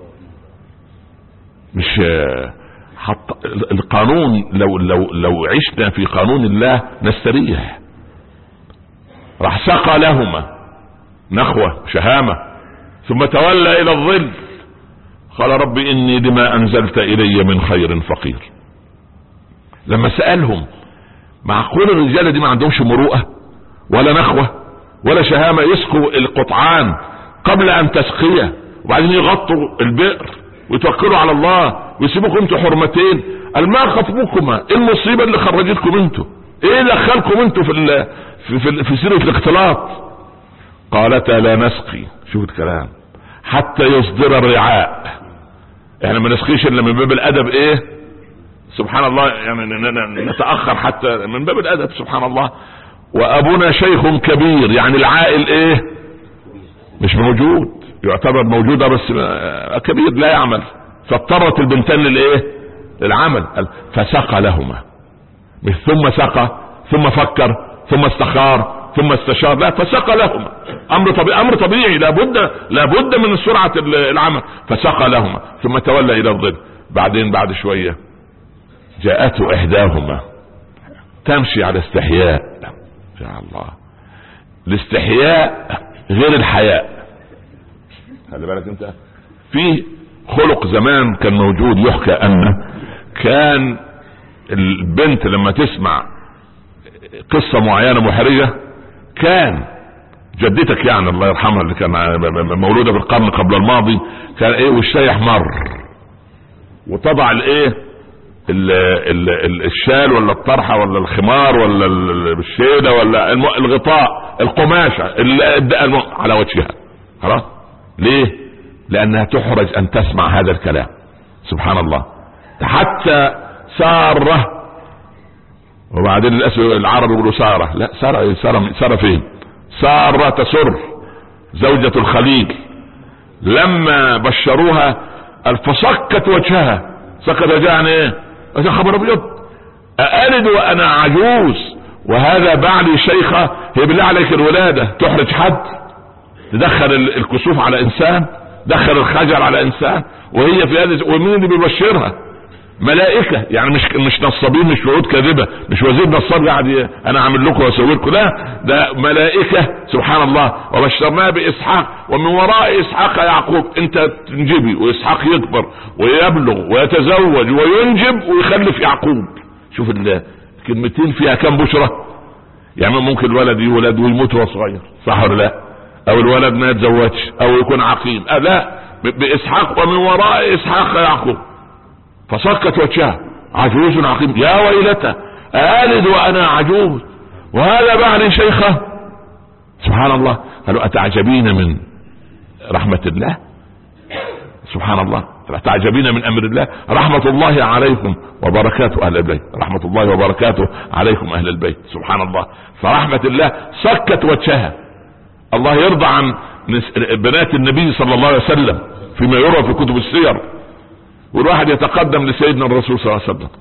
مش حتى القانون لو عشنا في قانون الله نستريح. راح سقى لهما نخوة شهامة ثم تولى الى الظل قال رب اني لما انزلت الي من خير فقير. لما سألهم معقول الرجالة دي ما عندهمش مروءة ولا نخوة ولا شهامة؟ يسقوا القطعان قبل ان تسقيه وبعدين يغطوا البئر ويتوكلوا على الله ويسيبوكم انتوا حرمتين. قال ما خطبكما؟ ايه المصيبة اللي خرجتكم انتوا؟ ايه دخلكم انتوا في سيرة الاختلاط؟ قالتا لا نسقي. شوف الكلام. حتى يصدر الرعاء. احنا ما نسقيش الا من باب الادب. ايه سبحان الله، يعني نتأخر حتى من باب الادب سبحان الله. وابونا شيخ كبير، يعني العائل ايه مش موجود، يعتبر موجودة بس كبير لا يعمل. فاضطرت البنتان للايه للعمل. فسقى لهما، مش ثم سقى ثم فكر ثم استخار ثم استشار، لا فسقى لهما. امر طبيعي لابد من سرعة العمل. فسقى لهما ثم تولى الى الظل. بعدين بعد شوية جاءته احداهما تمشي على استحياء. يا الله، الاستحياء غير الحياء. خلي بالك انت في خلق زمان كان موجود، يحكى ان كان البنت لما تسمع قصة معينة محرجة، كان جدتك يعني الله يرحمها اللي كان مولودة في القرن قبل الماضي، كان ايه والشاي احمر وتضع الايه الشال ولا الطرحة ولا الخمار ولا الشيدة ولا الغطاء القماشة على وجهها. خلاص ليه؟ لانها تحرج ان تسمع هذا الكلام. سبحان الله. حتى سارة، وبعدين للاسف العرب يقولوا سارة، لا سارة فين؟ سارة تسر زوجة الخليل لما بشروها فسكت وجهها. سكت وجهها يعني ايه؟ يا خبر ابيض، أألد وانا عجوز وهذا بعلي شيخة؟ هي بالله عليك الولادة تحرج حد؟ تدخل الكسوف على انسان، دخل الخجل على انسان، وهي في هذا. ومين اللي بيبشرها؟ ملائكة. يعني مش نصابين، مش وعود كاذبة، مش وزير نصاب قاعد انا اعمل لكم واسوي لكم، لا ده ملائكة سبحان الله. وبشرناه باسحاق ومن وراء اسحاق يعقوب. انت تنجبي واسحاق يكبر ويبلغ ويتزوج وينجب ويخلف يعقوب. شوف الكلمتين فيها كم بشرة. يعني ممكن الولد يولد ويموت وهو صغير، صح ولا لا؟ او الولد ما يتزوجش او يكون عقيم. لا، باسحاق ومن وراء اسحاق يعقوب. فسكت وجهها عجوز عقيم. يا ويلتى ألد وانا عجوز وهذا بعلي شيخة. سبحان الله. قالوا اتعجبين من رحمة الله؟ سبحان الله. اتعجبين من امر الله؟ رحمة الله عليكم وبركاته اهل البيت، رحمة الله وبركاته عليكم اهل البيت. سبحان الله. فرحمة الله سكت وجهها. الله يرضى عن بنات النبي صلى الله عليه وسلم فيما يروى في كتب السير. والواحد يتقدم لسيدنا الرسول صلى الله عليه وسلم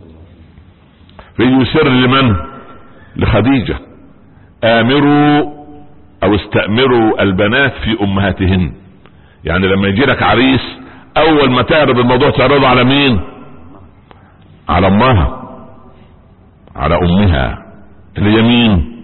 فيسر لمن؟ لخديجة. امروا او استأمروا البنات في امهاتهن. يعني لما يجي لك عريس اول ما تعرض الموضوع تعرضه على مين؟ على امها، على امها اللي هي مين؟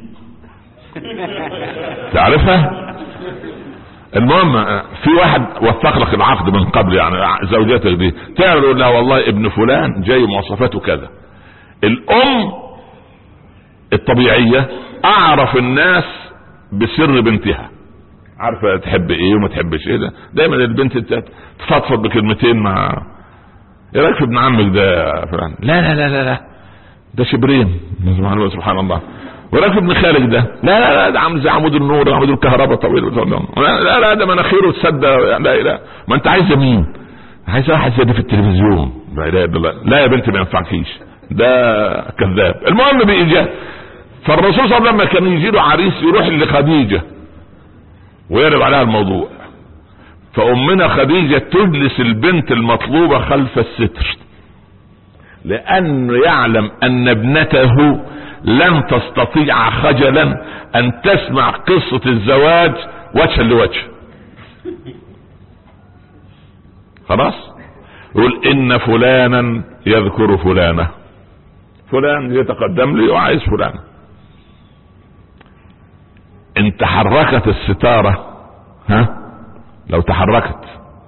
تعرفها؟ المهم في واحد وثق لك العقد من قبل، يعني زوجتك دي تعرض لها والله ابن فلان جاي مواصفاته كذا. الام الطبيعية اعرف الناس بسر بنتها، عارفة تحب ايه وما تحبش ايه. ده دايما البنت تفضفض بكلمتين مع ايه رايك في ابن عمك ده فلان؟ لا لا لا لا لا ده شبرين سبحان الله. وراك ابن خالك ده؟ لا لا لا ده عامل زي عمود النور، عمود الكهرباء طويل. لا لا ده مناخيره تسد. لا لا ما انت عايزه مين؟ عايزه واحد زي ده في التلفزيون. لا اله الا الله. لا يا بنتي ما ينفعكيش، ده كذاب. المهم بإيجاد. فالرسول صلى الله عليه وسلم كان يجي له عريس يروح لخديجة ويعرض عليها الموضوع، فأمنا خديجة تجلس البنت المطلوبة خلف الستر، لأنه يعلم أن ابنته لن تستطيع خجلا أن تسمع قصة الزواج وجها لوجه. خلاص يقول إن فلانا يذكر فلانة، فلان يتقدم لي وعايز فلان. ان تحركت الستارة لو تحركت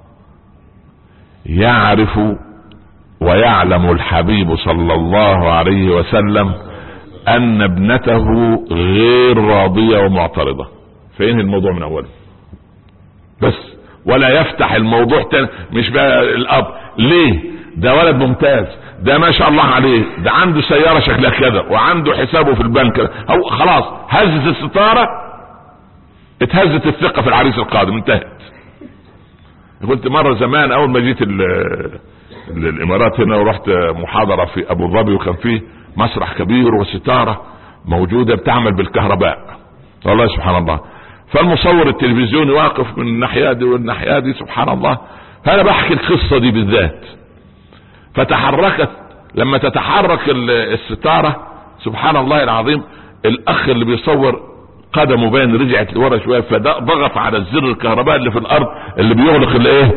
يعرف ويعلم الحبيب صلى الله عليه وسلم ان ابنته غير راضية ومعترضة. فين الموضوع من اوله بس، ولا يفتح الموضوع تاني. مش بقى الاب ليه ده ولد ممتاز، ده ما شاء الله عليه، ده عنده سيارة شكلها كذا وعنده حسابه في البنك كذا. هو خلاص هزت الستارة، اتهزت الثقة في العريس القادم، انتهت. قلت مرة زمان اول ما جيت الامارات هنا ورحت محاضرة في ابو ظبي، وكان فيه مسرح كبير وستارة موجودة بتعمل بالكهرباء. والله سبحان الله. فالمصور التلفزيوني واقف من الناحية دي والناحية دي سبحان الله. فانا بحكي القصة دي بالذات. فتحركت، لما تتحرك الستارة سبحان الله العظيم، الاخ اللي بيصور قدمه باين رجعت لورا شوية، فضغط على الزر الكهرباء اللي في الارض اللي بيغلق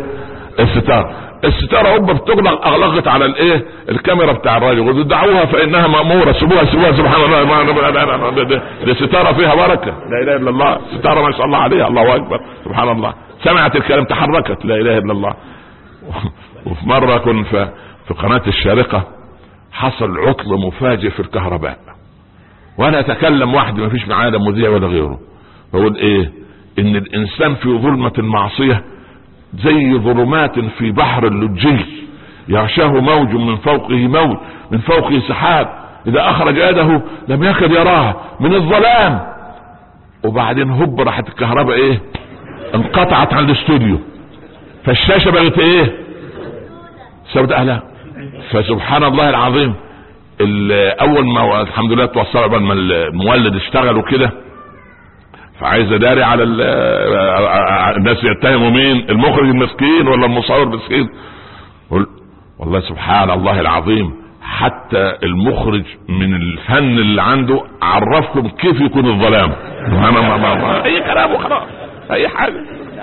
الستارة هوبا بتغلق، اغلقت على الكاميرا بتاع الراجل. دعوها فانها مأمورة، سيبوها سبحان الله. الستارة فيها بركة، لا اله الا الله. الستارة ما شاء الله عليها، الله اكبر سبحان الله. سمعت الكلام تحركت، لا اله الا الله. وفي مرة كنت في قناة الشارقة حصل عطل مفاجئ في الكهرباء، وانا اتكلم وحدي ما فيش معايا مذيع ولا غيره. بقول ان الانسان في ظلمة المعصية زي ظلمات في بحر اللجي يغشاه موج من فوقه موج من فوقه سحاب، اذا اخرج يده لم يكد يراها من الظلام. وبعدين هب راحت الكهرباء انقطعت عن الاستوديو، فالشاشة بقت سوداء لها. فسبحان الله العظيم، اول ما الحمد لله توصل قبل ما المولد اشتغل وكده، فعايز اداري على الناس يتهموا مين، المخرج المسكين ولا المصور المسكين. والله سبحان الله العظيم، حتى المخرج من الفن اللي عنده عرفكم كيف يكون الظلام. اي كلام وخلاص، اي حاجة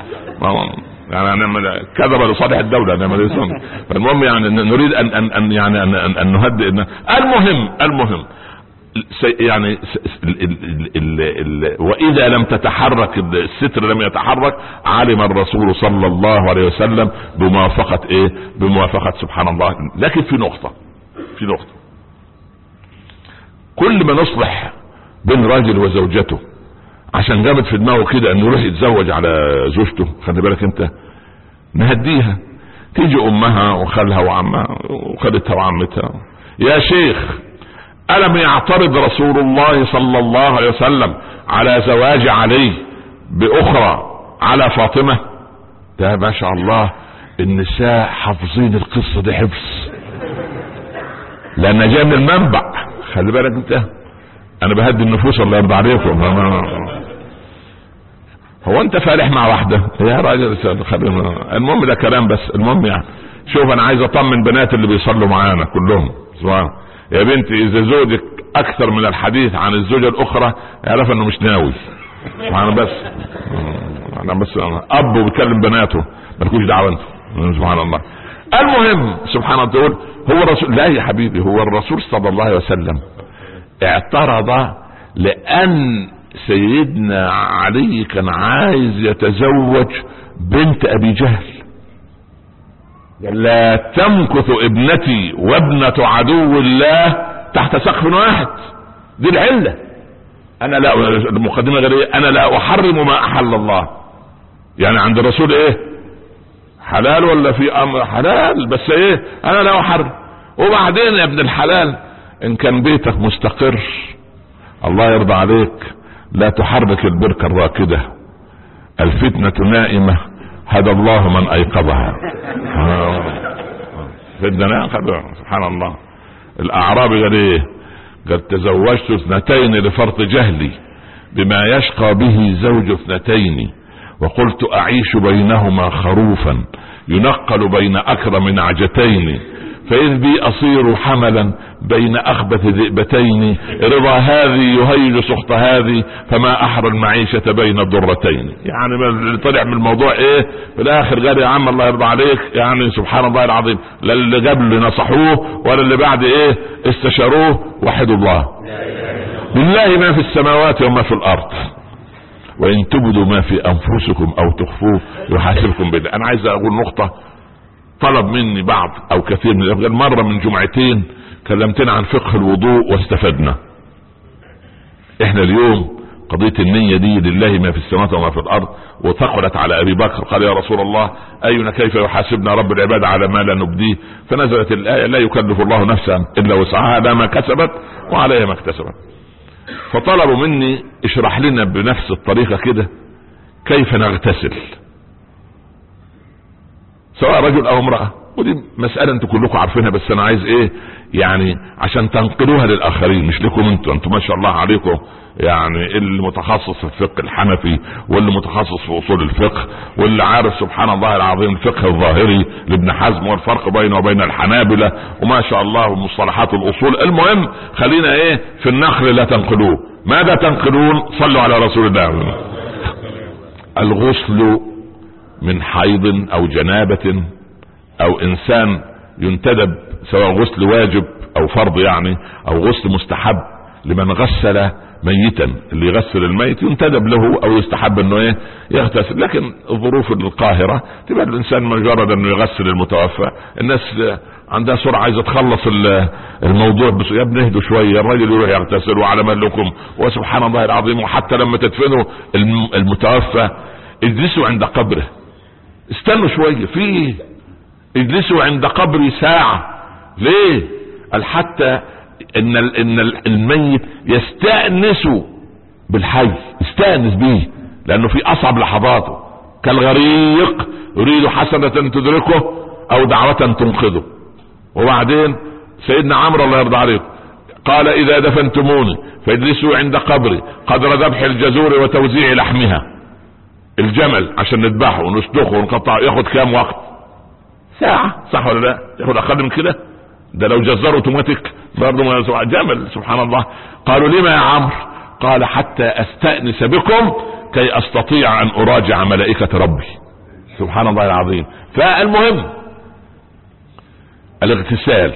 يعني كذب لصالح الدولة. المهم يعني نريد ان يعني ان نهدئ. المهم يعني واذا لم تتحرك الستر لم يتحرك، علم الرسول صلى الله عليه وسلم بموافقة سبحان الله. لكن في نقطة كل ما نصلح بين راجل وزوجته عشان جابت في دماغه كده انه يروح يتزوج على زوجته، خلي بالك انت، نهديها. تيجي امها وخالها وعمها وخالتها وعمتها، يا شيخ ألم يعترض رسول الله صلى الله عليه وسلم على زواج علي بأخرى على فاطمة؟ ده ما شاء الله النساء حافظين القصة دي حفظ، لأنها جاية من المنبع. خلي بالك انت، انا بهدي النفوس الله يرضى عليكم. هو انت فالح مع واحدة يا راجل؟ خلينا المهم ده كلام بس. المهم يعني شوف انا عايز اطمن بنات اللي بيصلوا معانا كلهم، سبحان يا بنتي اذا زوجك اكثر من الحديث عن الزوجة الاخرى اعرف انه مش ناوي. انا بس اب وبيكلم بناته مالكوش دعوه انتوا، سبحان الله. المهم سبحان الله، تقول هو الرسول، لا يا حبيبي، هو الرسول صلى الله عليه وسلم اعترض لان سيدنا علي كان عايز يتزوج بنت ابي جهل. لا تمكث ابنتي وابنة عدو الله تحت سقف واحد، دي العلة. انا لا، المقدمة غير ايه، انا لا احرم ما احل الله. يعني عند الرسول ايه، حلال ولا في امر حلال، بس ايه، انا لا احرم. وبعدين يا ابن الحلال ان كان بيتك مستقر الله يرضى عليك لا تحرك البركة الراكدة، الفتنة نائمة هدى الله من ايقظها. فتنة سبحان الله. الاعرابي قال ايه، قد تزوجت 2 لفرط جهلي بما يشقى به زوج 2 وقلت اعيش بينهما خروفا ينقل بين اكرم نعجتين فإذ بي أصير حملا بين أخبث ذئبتين رضا هذه يهيج سخط هذه فما أحرى المعيشة بين الضرتين. يعني طلع من الموضوع ايه في الاخر، قال يا عم الله يرضى عليك، يعني سبحان الله العظيم، لا اللي قبل نصحوه ولا اللي بعد ايه استشاروه. وحدوا الله، لله ما في السماوات وما في الارض وان تبدوا ما في انفسكم او تخفوه يحاسبكم بالله. انا عايز اقول نقطة طلب مني بعض او كثير من الافغان، مرة من جمعتين كلمتنا عن فقه الوضوء واستفدنا. احنا اليوم قضية النية دي لله ما في السماوات وما في الارض، وثقلت على ابي بكر، قال يا رسول الله اينا كيف يحاسبنا رب العباد على ما لا نبديه، فنزلت الآية لا يكلف الله نفسا الا وسعها لا ما كسبت وعليها ما اكتسبت. فطلبوا مني اشرح لنا بنفس الطريقة كده كيف نغتسل سواء رجل او امرأة. ودي مسألة انتوا كلكم عارفينها، بس انا عايز ايه يعني عشان تنقلوها للاخرين مش لكم انتوا ما شاء الله عليكم، يعني اللي متخصص في الفقه الحنفي واللي متخصص في اصول الفقه واللي عارف سبحان الله العظيم الفقه الظاهري لابن حزم والفرق بينه وبين الحنابلة وما شاء الله ومصطلحات الاصول. المهم خلينا ايه في النقل لا تنقلوه. ماذا تنقلون؟ صلوا على رسول الله. الغسل من حيض او جنابة او انسان ينتدب سواء غسل واجب او فرض يعني او غسل مستحب لمن غسل ميتا، اللي يغسل الميت ينتدب له او يستحب انه ايه يغتسل. لكن الظروف القاهرة تبقى الانسان مجرد انه يغسل المتوفى، الناس عندها سرعة عايزة تخلص الموضوع، بس يا ابني اهدوا شوية، الراجل يروح يغتسل وعلى مالكم. وسبحان الله العظيم، وحتى لما تدفنوا المتوفى اجلسوا عند قبره، استنوا شوية فيه، اجلسوا عند قبر ساعة. ليه؟ حتى ان الميت يستأنس بالحي، يستأنس به، لانه في اصعب لحظاته كالغريق يريد حسنة تدركه او دعوة تنقذه. وبعدين سيدنا عمرو الله يرضى عليه قال اذا دفنتموني فاجلسوا عند قبري قدر ذبح الجزور وتوزيع لحمها. الجمل عشان نذبحه ونسلخه ونقطعه ياخد كام وقت؟ ساعة، صح ولا لا؟ ياخد اقل من كده؟ ده لو جزره اوتوماتيك برضه ما يسوع جمل. سبحان الله. قالوا لما يا عمرو؟ قال حتى استأنس بكم كي استطيع ان اراجع ملائكة ربي. سبحان الله العظيم. فالمهم الاغتسال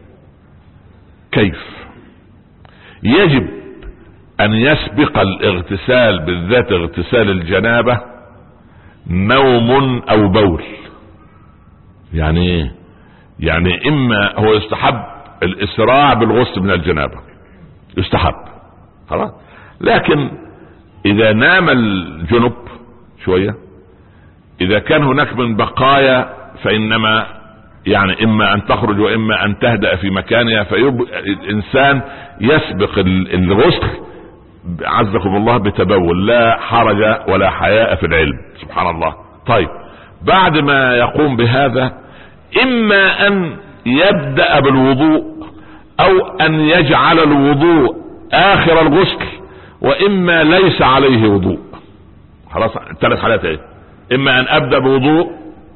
كيف؟ يجب ان يسبق الاغتسال بالذات اغتسال الجنابة نوم او بول. يعني ايه؟ يعني اما هو يستحب الاسراع بالغسل من الجنابة، يستحب خلاص، لكن اذا نام الجنب شوية، اذا كان هناك من بقايا فانما يعني اما ان تخرج واما ان تهدأ في مكانها، فالانسان يسبق الغسل عزكم الله بتبول، لا حرج ولا حياء في العلم. سبحان الله. طيب بعد ما يقوم بهذا اما ان يبدأ بالوضوء او ان يجعل الوضوء اخر الغسل، واما ليس عليه وضوء. خلاص 3 حالات ايه، اما ان ابدأ بوضوء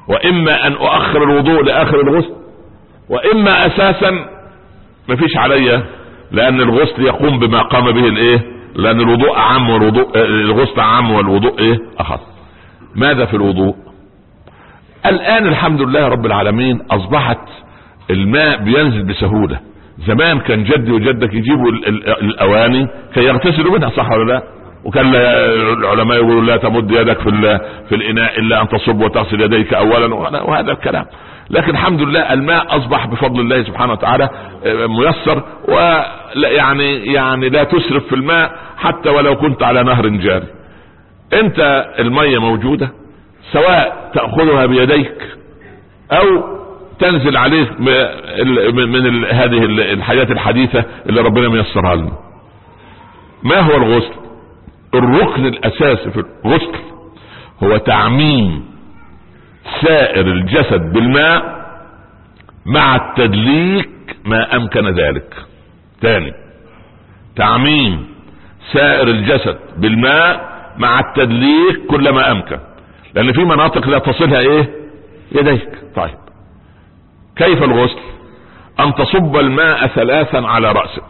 واما ان اؤخر الوضوء لاخر الغسل، واما اساسا مفيش عليا، لان الغسل يقوم بما قام به الايه، لان الوضوء اعم الغسل اعم والوضوء ايه اخف. ماذا في الوضوء؟ الان الحمد لله رب العالمين اصبحت الماء بينزل بسهولة. زمان كان جدي وجدك يجيبوا الاواني كي يغتسلوا منها، صح ولا لا؟ وكان العلماء يقولوا لا تمد يدك في الاناء الا ان تصب وتغسل يديك اولا، وهذا الكلام. لكن الحمد لله الماء اصبح بفضل الله سبحانه وتعالى ميسر، يعني لا تسرف في الماء حتى ولو كنت على نهر جاري. انت المية موجودة، سواء تأخذها بيديك او تنزل عليك من هذه الحاجات الحديثة اللي ربنا ميسرها لنا. ما هو الغسل؟ الركن الاساسي في الغسل هو تعميم سائر الجسد بالماء مع التدليك ما امكن ذلك. تاني، تعميم سائر الجسد بالماء مع التدليك كل ما امكن، لان في مناطق لا تصلها ايه، يديك. طيب كيف الغسل؟ ان تصب الماء 3 على رأسك،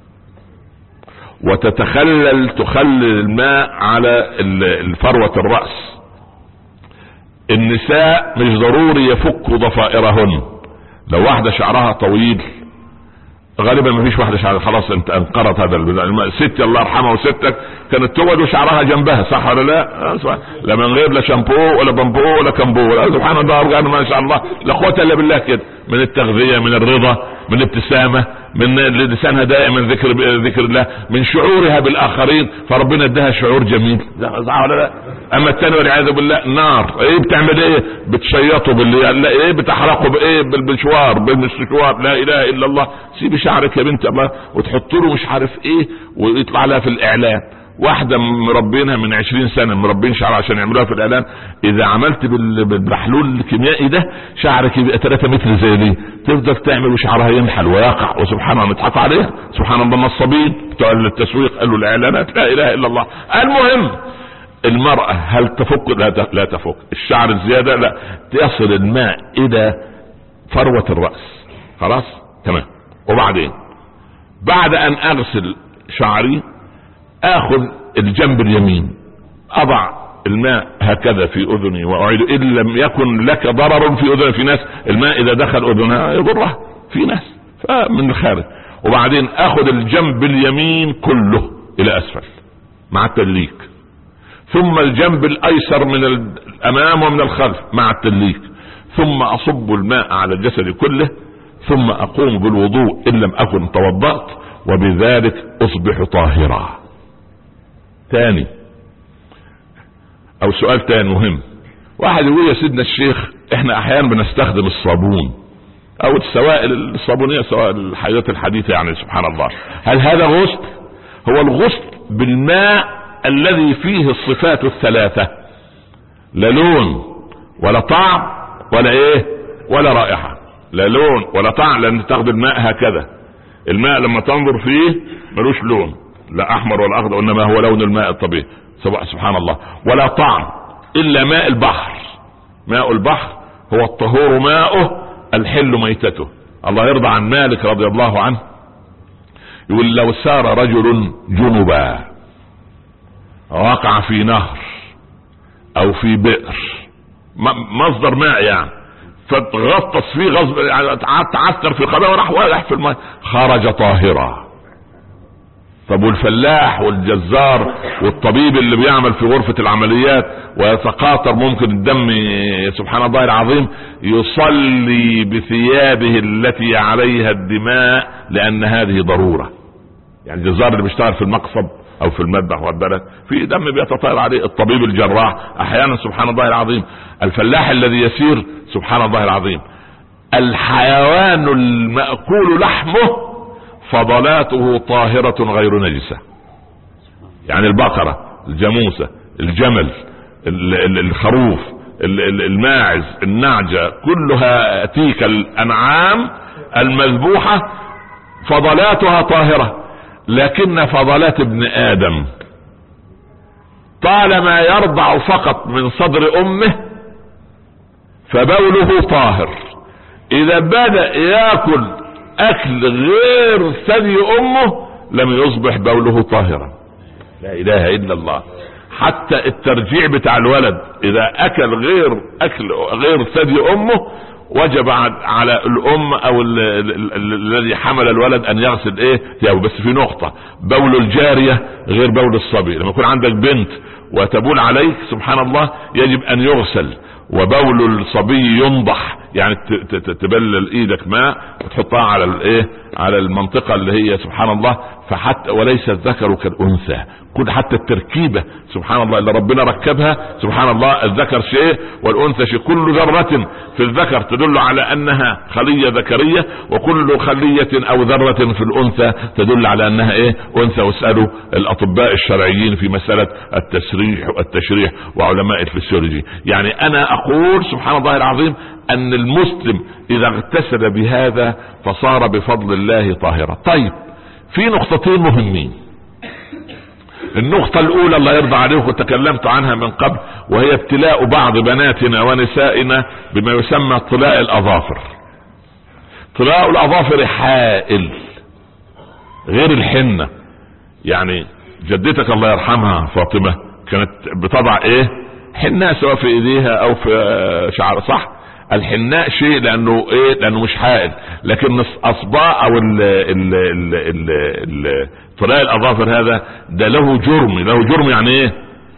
وتخلل الماء على الفروة الرأس. النساء مش ضروري يفك ضفائرهن. لو واحدة شعرها طويل، غالبا ما فيش واحدة شعرها خلاص انت انقرت هذا الماء. ستي الله يرحمها وستك كانت تقعد وشعرها جنبها، صح ولا لا؟ لا من غير لا شامبو ولا بامبو ولا كامبو ولا، سبحان الله ما شاء الله لا قوة الا بالله كده، من التغذية، من الرضا، من ابتسامة، من لسانها دائما ذكر الله، من شعورها بالاخرين، فربنا اداها شعور جميل، صح ولا لا؟ اما الثاني والعياذ بالله نار، ايه بتعمل ايه؟ بتشيطه باللي ايه، بتحرقه بايه، بالمشوار بالمستشوار. لا اله الا الله. سيبي شعرك يا بنت الله وتحط له مش عارف ايه ويطلع لها في الاعلان. واحدة مربينها من 20 سنة مربين شعرها عشان يعملوها في الاعلان، اذا عملت بالمحلول الكيميائي ده شعرك يبقى 3 متر زي دي، تفضل تعمل وشعرها ينحل ويقع، وسبحان الله نضحك عليها، سبحان الله النصابين بتوع التسويق قالوا الاعلانات، لا اله الا الله. المهم المرأة هل تفك؟ لا تفك الشعر الزيادة، لا، تصل الماء الى فروة الرأس، خلاص تمام. وبعدين بعد ان اغسل شعري اخذ الجنب اليمين، اضع الماء هكذا في اذني واعيد، ان لم يكن لك ضرر في اذنك. في ناس الماء اذا دخل اذنها يضرها، في ناس من الخارج. وبعدين اخذ الجنب اليمين كله الى اسفل مع التدليك، ثم الجنب الايسر من الامام ومن الخلف مع التدليك، ثم اصب الماء على الجسد كله، ثم اقوم بالوضوء ان لم اكن توضأت، وبذلك اصبح طاهرا. تاني او سؤال تاني مهم، واحد يقول يا سيدنا الشيخ احنا احيانا بنستخدم الصابون او السوائل الصابونية، سواء الحاجات الحديثة يعني، سبحان الله، هل هذا غسل؟ هو الغسل بالماء الذي فيه الصفات الثلاثة، لا لون ولا طعم ولا ايه ولا رائحة. لا لون ولا طعم، لان تاخد الماء هكذا، الماء لما تنظر فيه ملوش لون، لا احمر ولا اخضر، انما هو لون الماء الطبيعي، سبحان الله. ولا طعم الا ماء البحر. ماء البحر هو الطهور ماؤه الحل ميتته. الله يرضى عن مالك رضي الله عنه، يقول لو سار رجل جنبا وقع في نهر او في بئر مصدر ماء يعني، فتغطس فيه غصب يعني، تعثر في قدمه وراح واقع في الماء، خرج طاهرا. طب والفلاح والجزار والطبيب اللي بيعمل في غرفة العمليات ويتقاطر ممكن الدم، سبحان الله العظيم، يصلي بثيابه التي عليها الدماء لان هذه ضرورة. يعني الجزار اللي بيشتغل في المقصب او في المذبح والبلد في دم بيتطاير عليه، الطبيب الجراح احيانا، سبحان الله العظيم، الفلاح الذي يسير، سبحان الله العظيم. الحيوان المأكول لحمه فضلاته طاهرة غير نجسة، يعني البقرة، الجاموسة، الجمل، الخروف، الماعز، النعجة، كلها تلك الانعام المذبوحة فضلاتها طاهرة. لكن فضلات ابن ادم طالما يرضع فقط من صدر امه فبوله طاهر. اذا بدأ ياكل اكل غير ثدي امه لم يصبح بوله طاهرا. لا اله الا الله. حتى الترجيع بتاع الولد اذا اكل غير ثدي امه وجب على الام او الذي حمل الولد ان يغسل ثيابه. بس في نقطة، بول الجارية غير بول الصبي. لما يكون عندك بنت وتبول عليك سبحان الله يجب ان يغسل، وبول الصبي ينضح، يعني تبلل ايدك ماء وتحطها على المنطقة اللي هي سبحان الله. فحتى وليس الذكر كالانثى، كل حتى التركيبة سبحان الله اللي ربنا ركبها سبحان الله، الذكر شيء والانثى شيء. كل ذرة في الذكر تدل على انها خلية ذكرية، وكل خلية او ذرة في الانثى تدل على انها انثى. واسألوا الاطباء الشرعيين في مسألة التشريح وعلماء الفسيولوجي. يعني انا اقول سبحان الله العظيم ان المسلم اذا اغتسل بهذا فصار بفضل الله طاهرا. طيب، في نقطتين مهمين. النقطة الاولى الله يرضى عليكم وتكلمت عنها من قبل، وهي ابتلاء بعض بناتنا ونسائنا بما يسمى طلاء الاظافر. طلاء الاظافر حائل غير الحنة. يعني جدتك الله يرحمها فاطمة كانت بتضع حناء سواء في ايديها او في شعر، صح؟ الحناء شيء لانه مش حائل، لكن اصباء او طلاء الاظافر هذا ده له جرم. يعني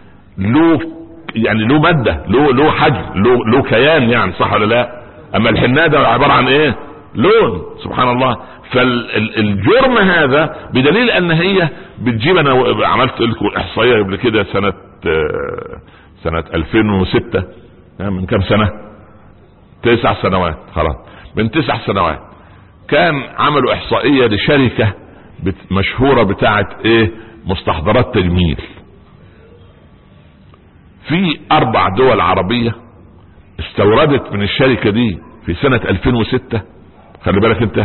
له مادة، له حجم، له كيان، يعني صح ولا لا؟ اما الحناء ده عبارة عن لون سبحان الله. فالجرم هذا بدليل ان هي بتجيب. انا عملت لكم احصائية قبل كده سنة 2006، من كم سنة؟ 9 سنوات. خلاص، من 9 سنوات كان عملوا احصائية لشركة مشهورة بتاعت مستحضرات تجميل في 4 دول عربية. استوردت من الشركة دي في سنة 2006، خلي بالك انت،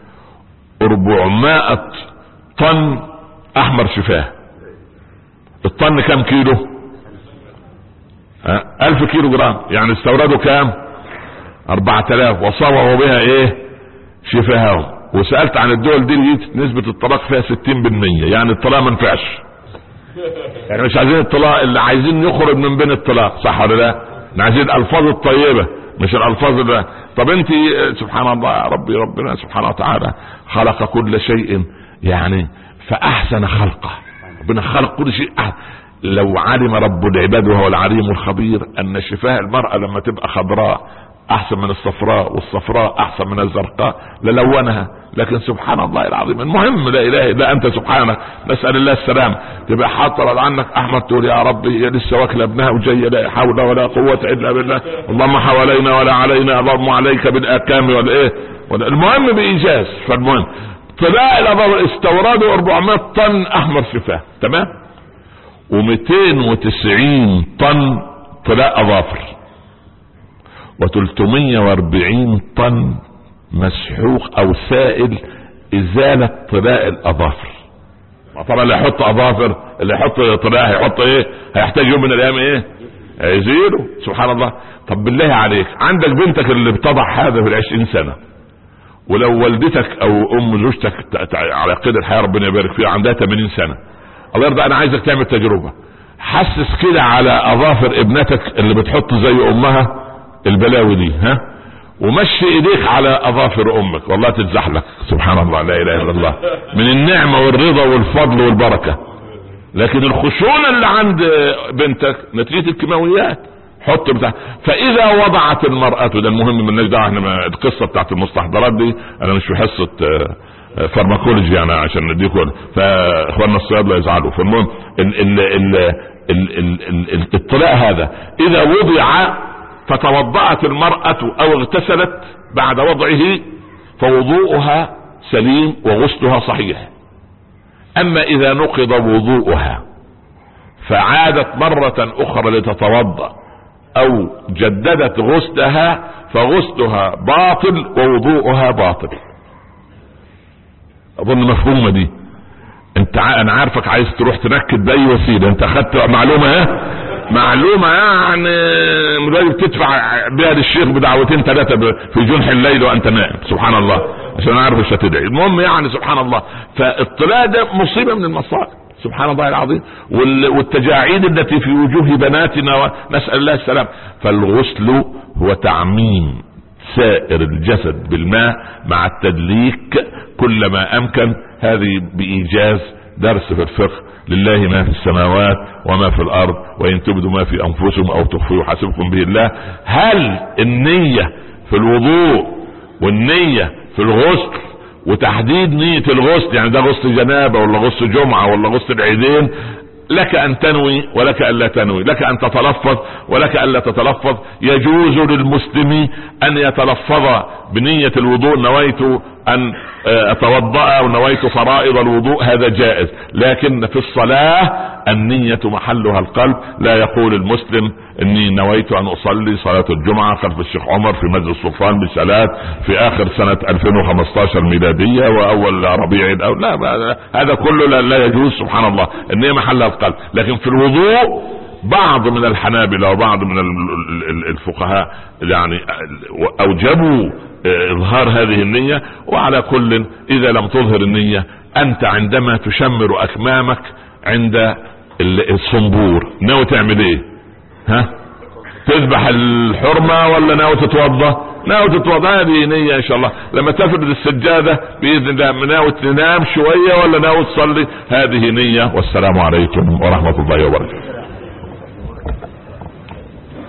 400 طن احمر شفاه. الطن كام كيلو؟ 1000 كيلو جرام. يعني استوردوا كام؟ 4000، وصوروا بها شفاههم. وسألت عن الدول دي لقيت نسبة الطلاق فيها 60%. يعني الطلاق ما نفعش، يعني مش عايزين الطلاق، اللي عايزين يخرج من بين الطلاق، صح ولا لا؟ عايزين الالفاظ الطيبة مش الالفاظ اللي. طب انت سبحان الله يا ربي، ربنا سبحانه وتعالى خلق كل شيء يعني فاحسن خلقه. ربنا خلق كل شيء لو علم رب العباد وهو العليم الخبير ان شفاه المرأة لما تبقى خضراء احسن من الصفراء، والصفراء احسن من الزرقاء للونها. لكن سبحان الله العظيم، المهم لا اله الا انت سبحانك، نسأل الله السلام. تبقى حاطه عنك احمد تقول يا ربي هي لسه واكله ابنها وجايه، لا حول ولا قوه الا بالله، اللهم حوالينا ولا علينا، اللهم عليك بالاكام المهم بايجاز. فالمهم طلاء الاظافر استوردوا 400 طن احمر شفاه، تمام، و290 طن طلاء اظافر، و340 طن مسحوق او سائل ازالة طلاء الاظافر. طبعا اللي يحط اظافر، اللي يحط طلاء هيحط هيحتاج يوم من الايام هيزيله سبحان الله. طب بالله عليك، عندك بنتك اللي بتضع هذا في 20 سنة، ولو والدتك او ام زوجتك على قيد الحياة ربنا يبارك فيها عندها 80 سنة، الله يرضى، انا عايزك تعمل تجربة، حسس كده على اظافر ابنتك اللي بتحط زي امها البلاوي دي، ومشي ايديك على اظافر امك، والله تتزحلق سبحان الله، لا اله الا الله، من النعمة والرضا والفضل والبركة. لكن الخشونة اللي عند بنتك نتيجة الكيماويات، حط بتاع. فاذا وضعت المرأة، ده المهم مالناش دعوه، احنا القصة بتاعت المستحضرات دي انا مش في حصة فارماكولوجي يعني عشان نديكم، فاخواننا الصيادلة يزعلوا. فالمهم الطلاء هذا اذا وضع فتوضأت المرأة او اغتسلت بعد وضعه فوضوءها سليم وغسلها صحيح. اما اذا نقض وضوءها فعادت مرة اخرى لتتوضأ او جددت غسلها فغسلها باطل ووضوءها باطل. اظن مفهومة دي. انا عارفك عايز تروح تنكد باي وسيلة، انت اخدت معلومة معلومة يعني مدرب تدفع بها للشيخ بدعوتين 3 في جنح الليل وانت نائم، سبحان الله، عشان اعرف مش هتدعي. المهم يعني سبحان الله، فالاطلاع ده مصيبة من المصائب سبحان الله العظيم، والتجاعيد التي في وجوه بناتنا نسأل الله السلام. فالغسل هو تعميم سائر الجسد بالماء مع التدليك كلما امكن. هذه بايجاز درس في الفقه. لله ما في السماوات وما في الارض وان تبدوا ما في انفسكم او تخفوه يحاسبكم به الله. هل النية في الوضوء والنية في الغسل وتحديد نية الغسل، يعني ده غسل جنابة ولا غسل جمعة ولا غسل العيدين، لك ان تنوي ولك ان لا تنوي، لك ان تتلفظ ولك ان لا تتلفظ. يجوز للمسلم ان يتلفظ بنية الوضوء، نويت ان اتوضأ ونويت فرائض الوضوء، هذا جائز. لكن في الصلاة النية محلها القلب. لا يقول المسلم اني نويت ان اصلي صلاة الجمعة خلف الشيخ عمر في مسجد السلطان بثلاث في اخر سنة 2015 ميلادية واول ربيع الاول، لا، هذا كله لا يجوز سبحان الله. النية محلها القلب. لكن في الوضوء بعض من الحنابلة وبعض من الفقهاء يعني اوجبوا اظهار هذه النية. وعلى كل اذا لم تظهر النية، انت عندما تشمر اكمامك عند الصنبور ناوي تعمل ايه؟ تذبح الحرمة ولا ناوي تتوضى؟ ناوي تتوضى، هذه نية ان شاء الله. لما تفرد السجادة باذن الله ناوي تنام شوية ولا ناوي تصلي، هذه نية. والسلام عليكم ورحمة الله وبركاته.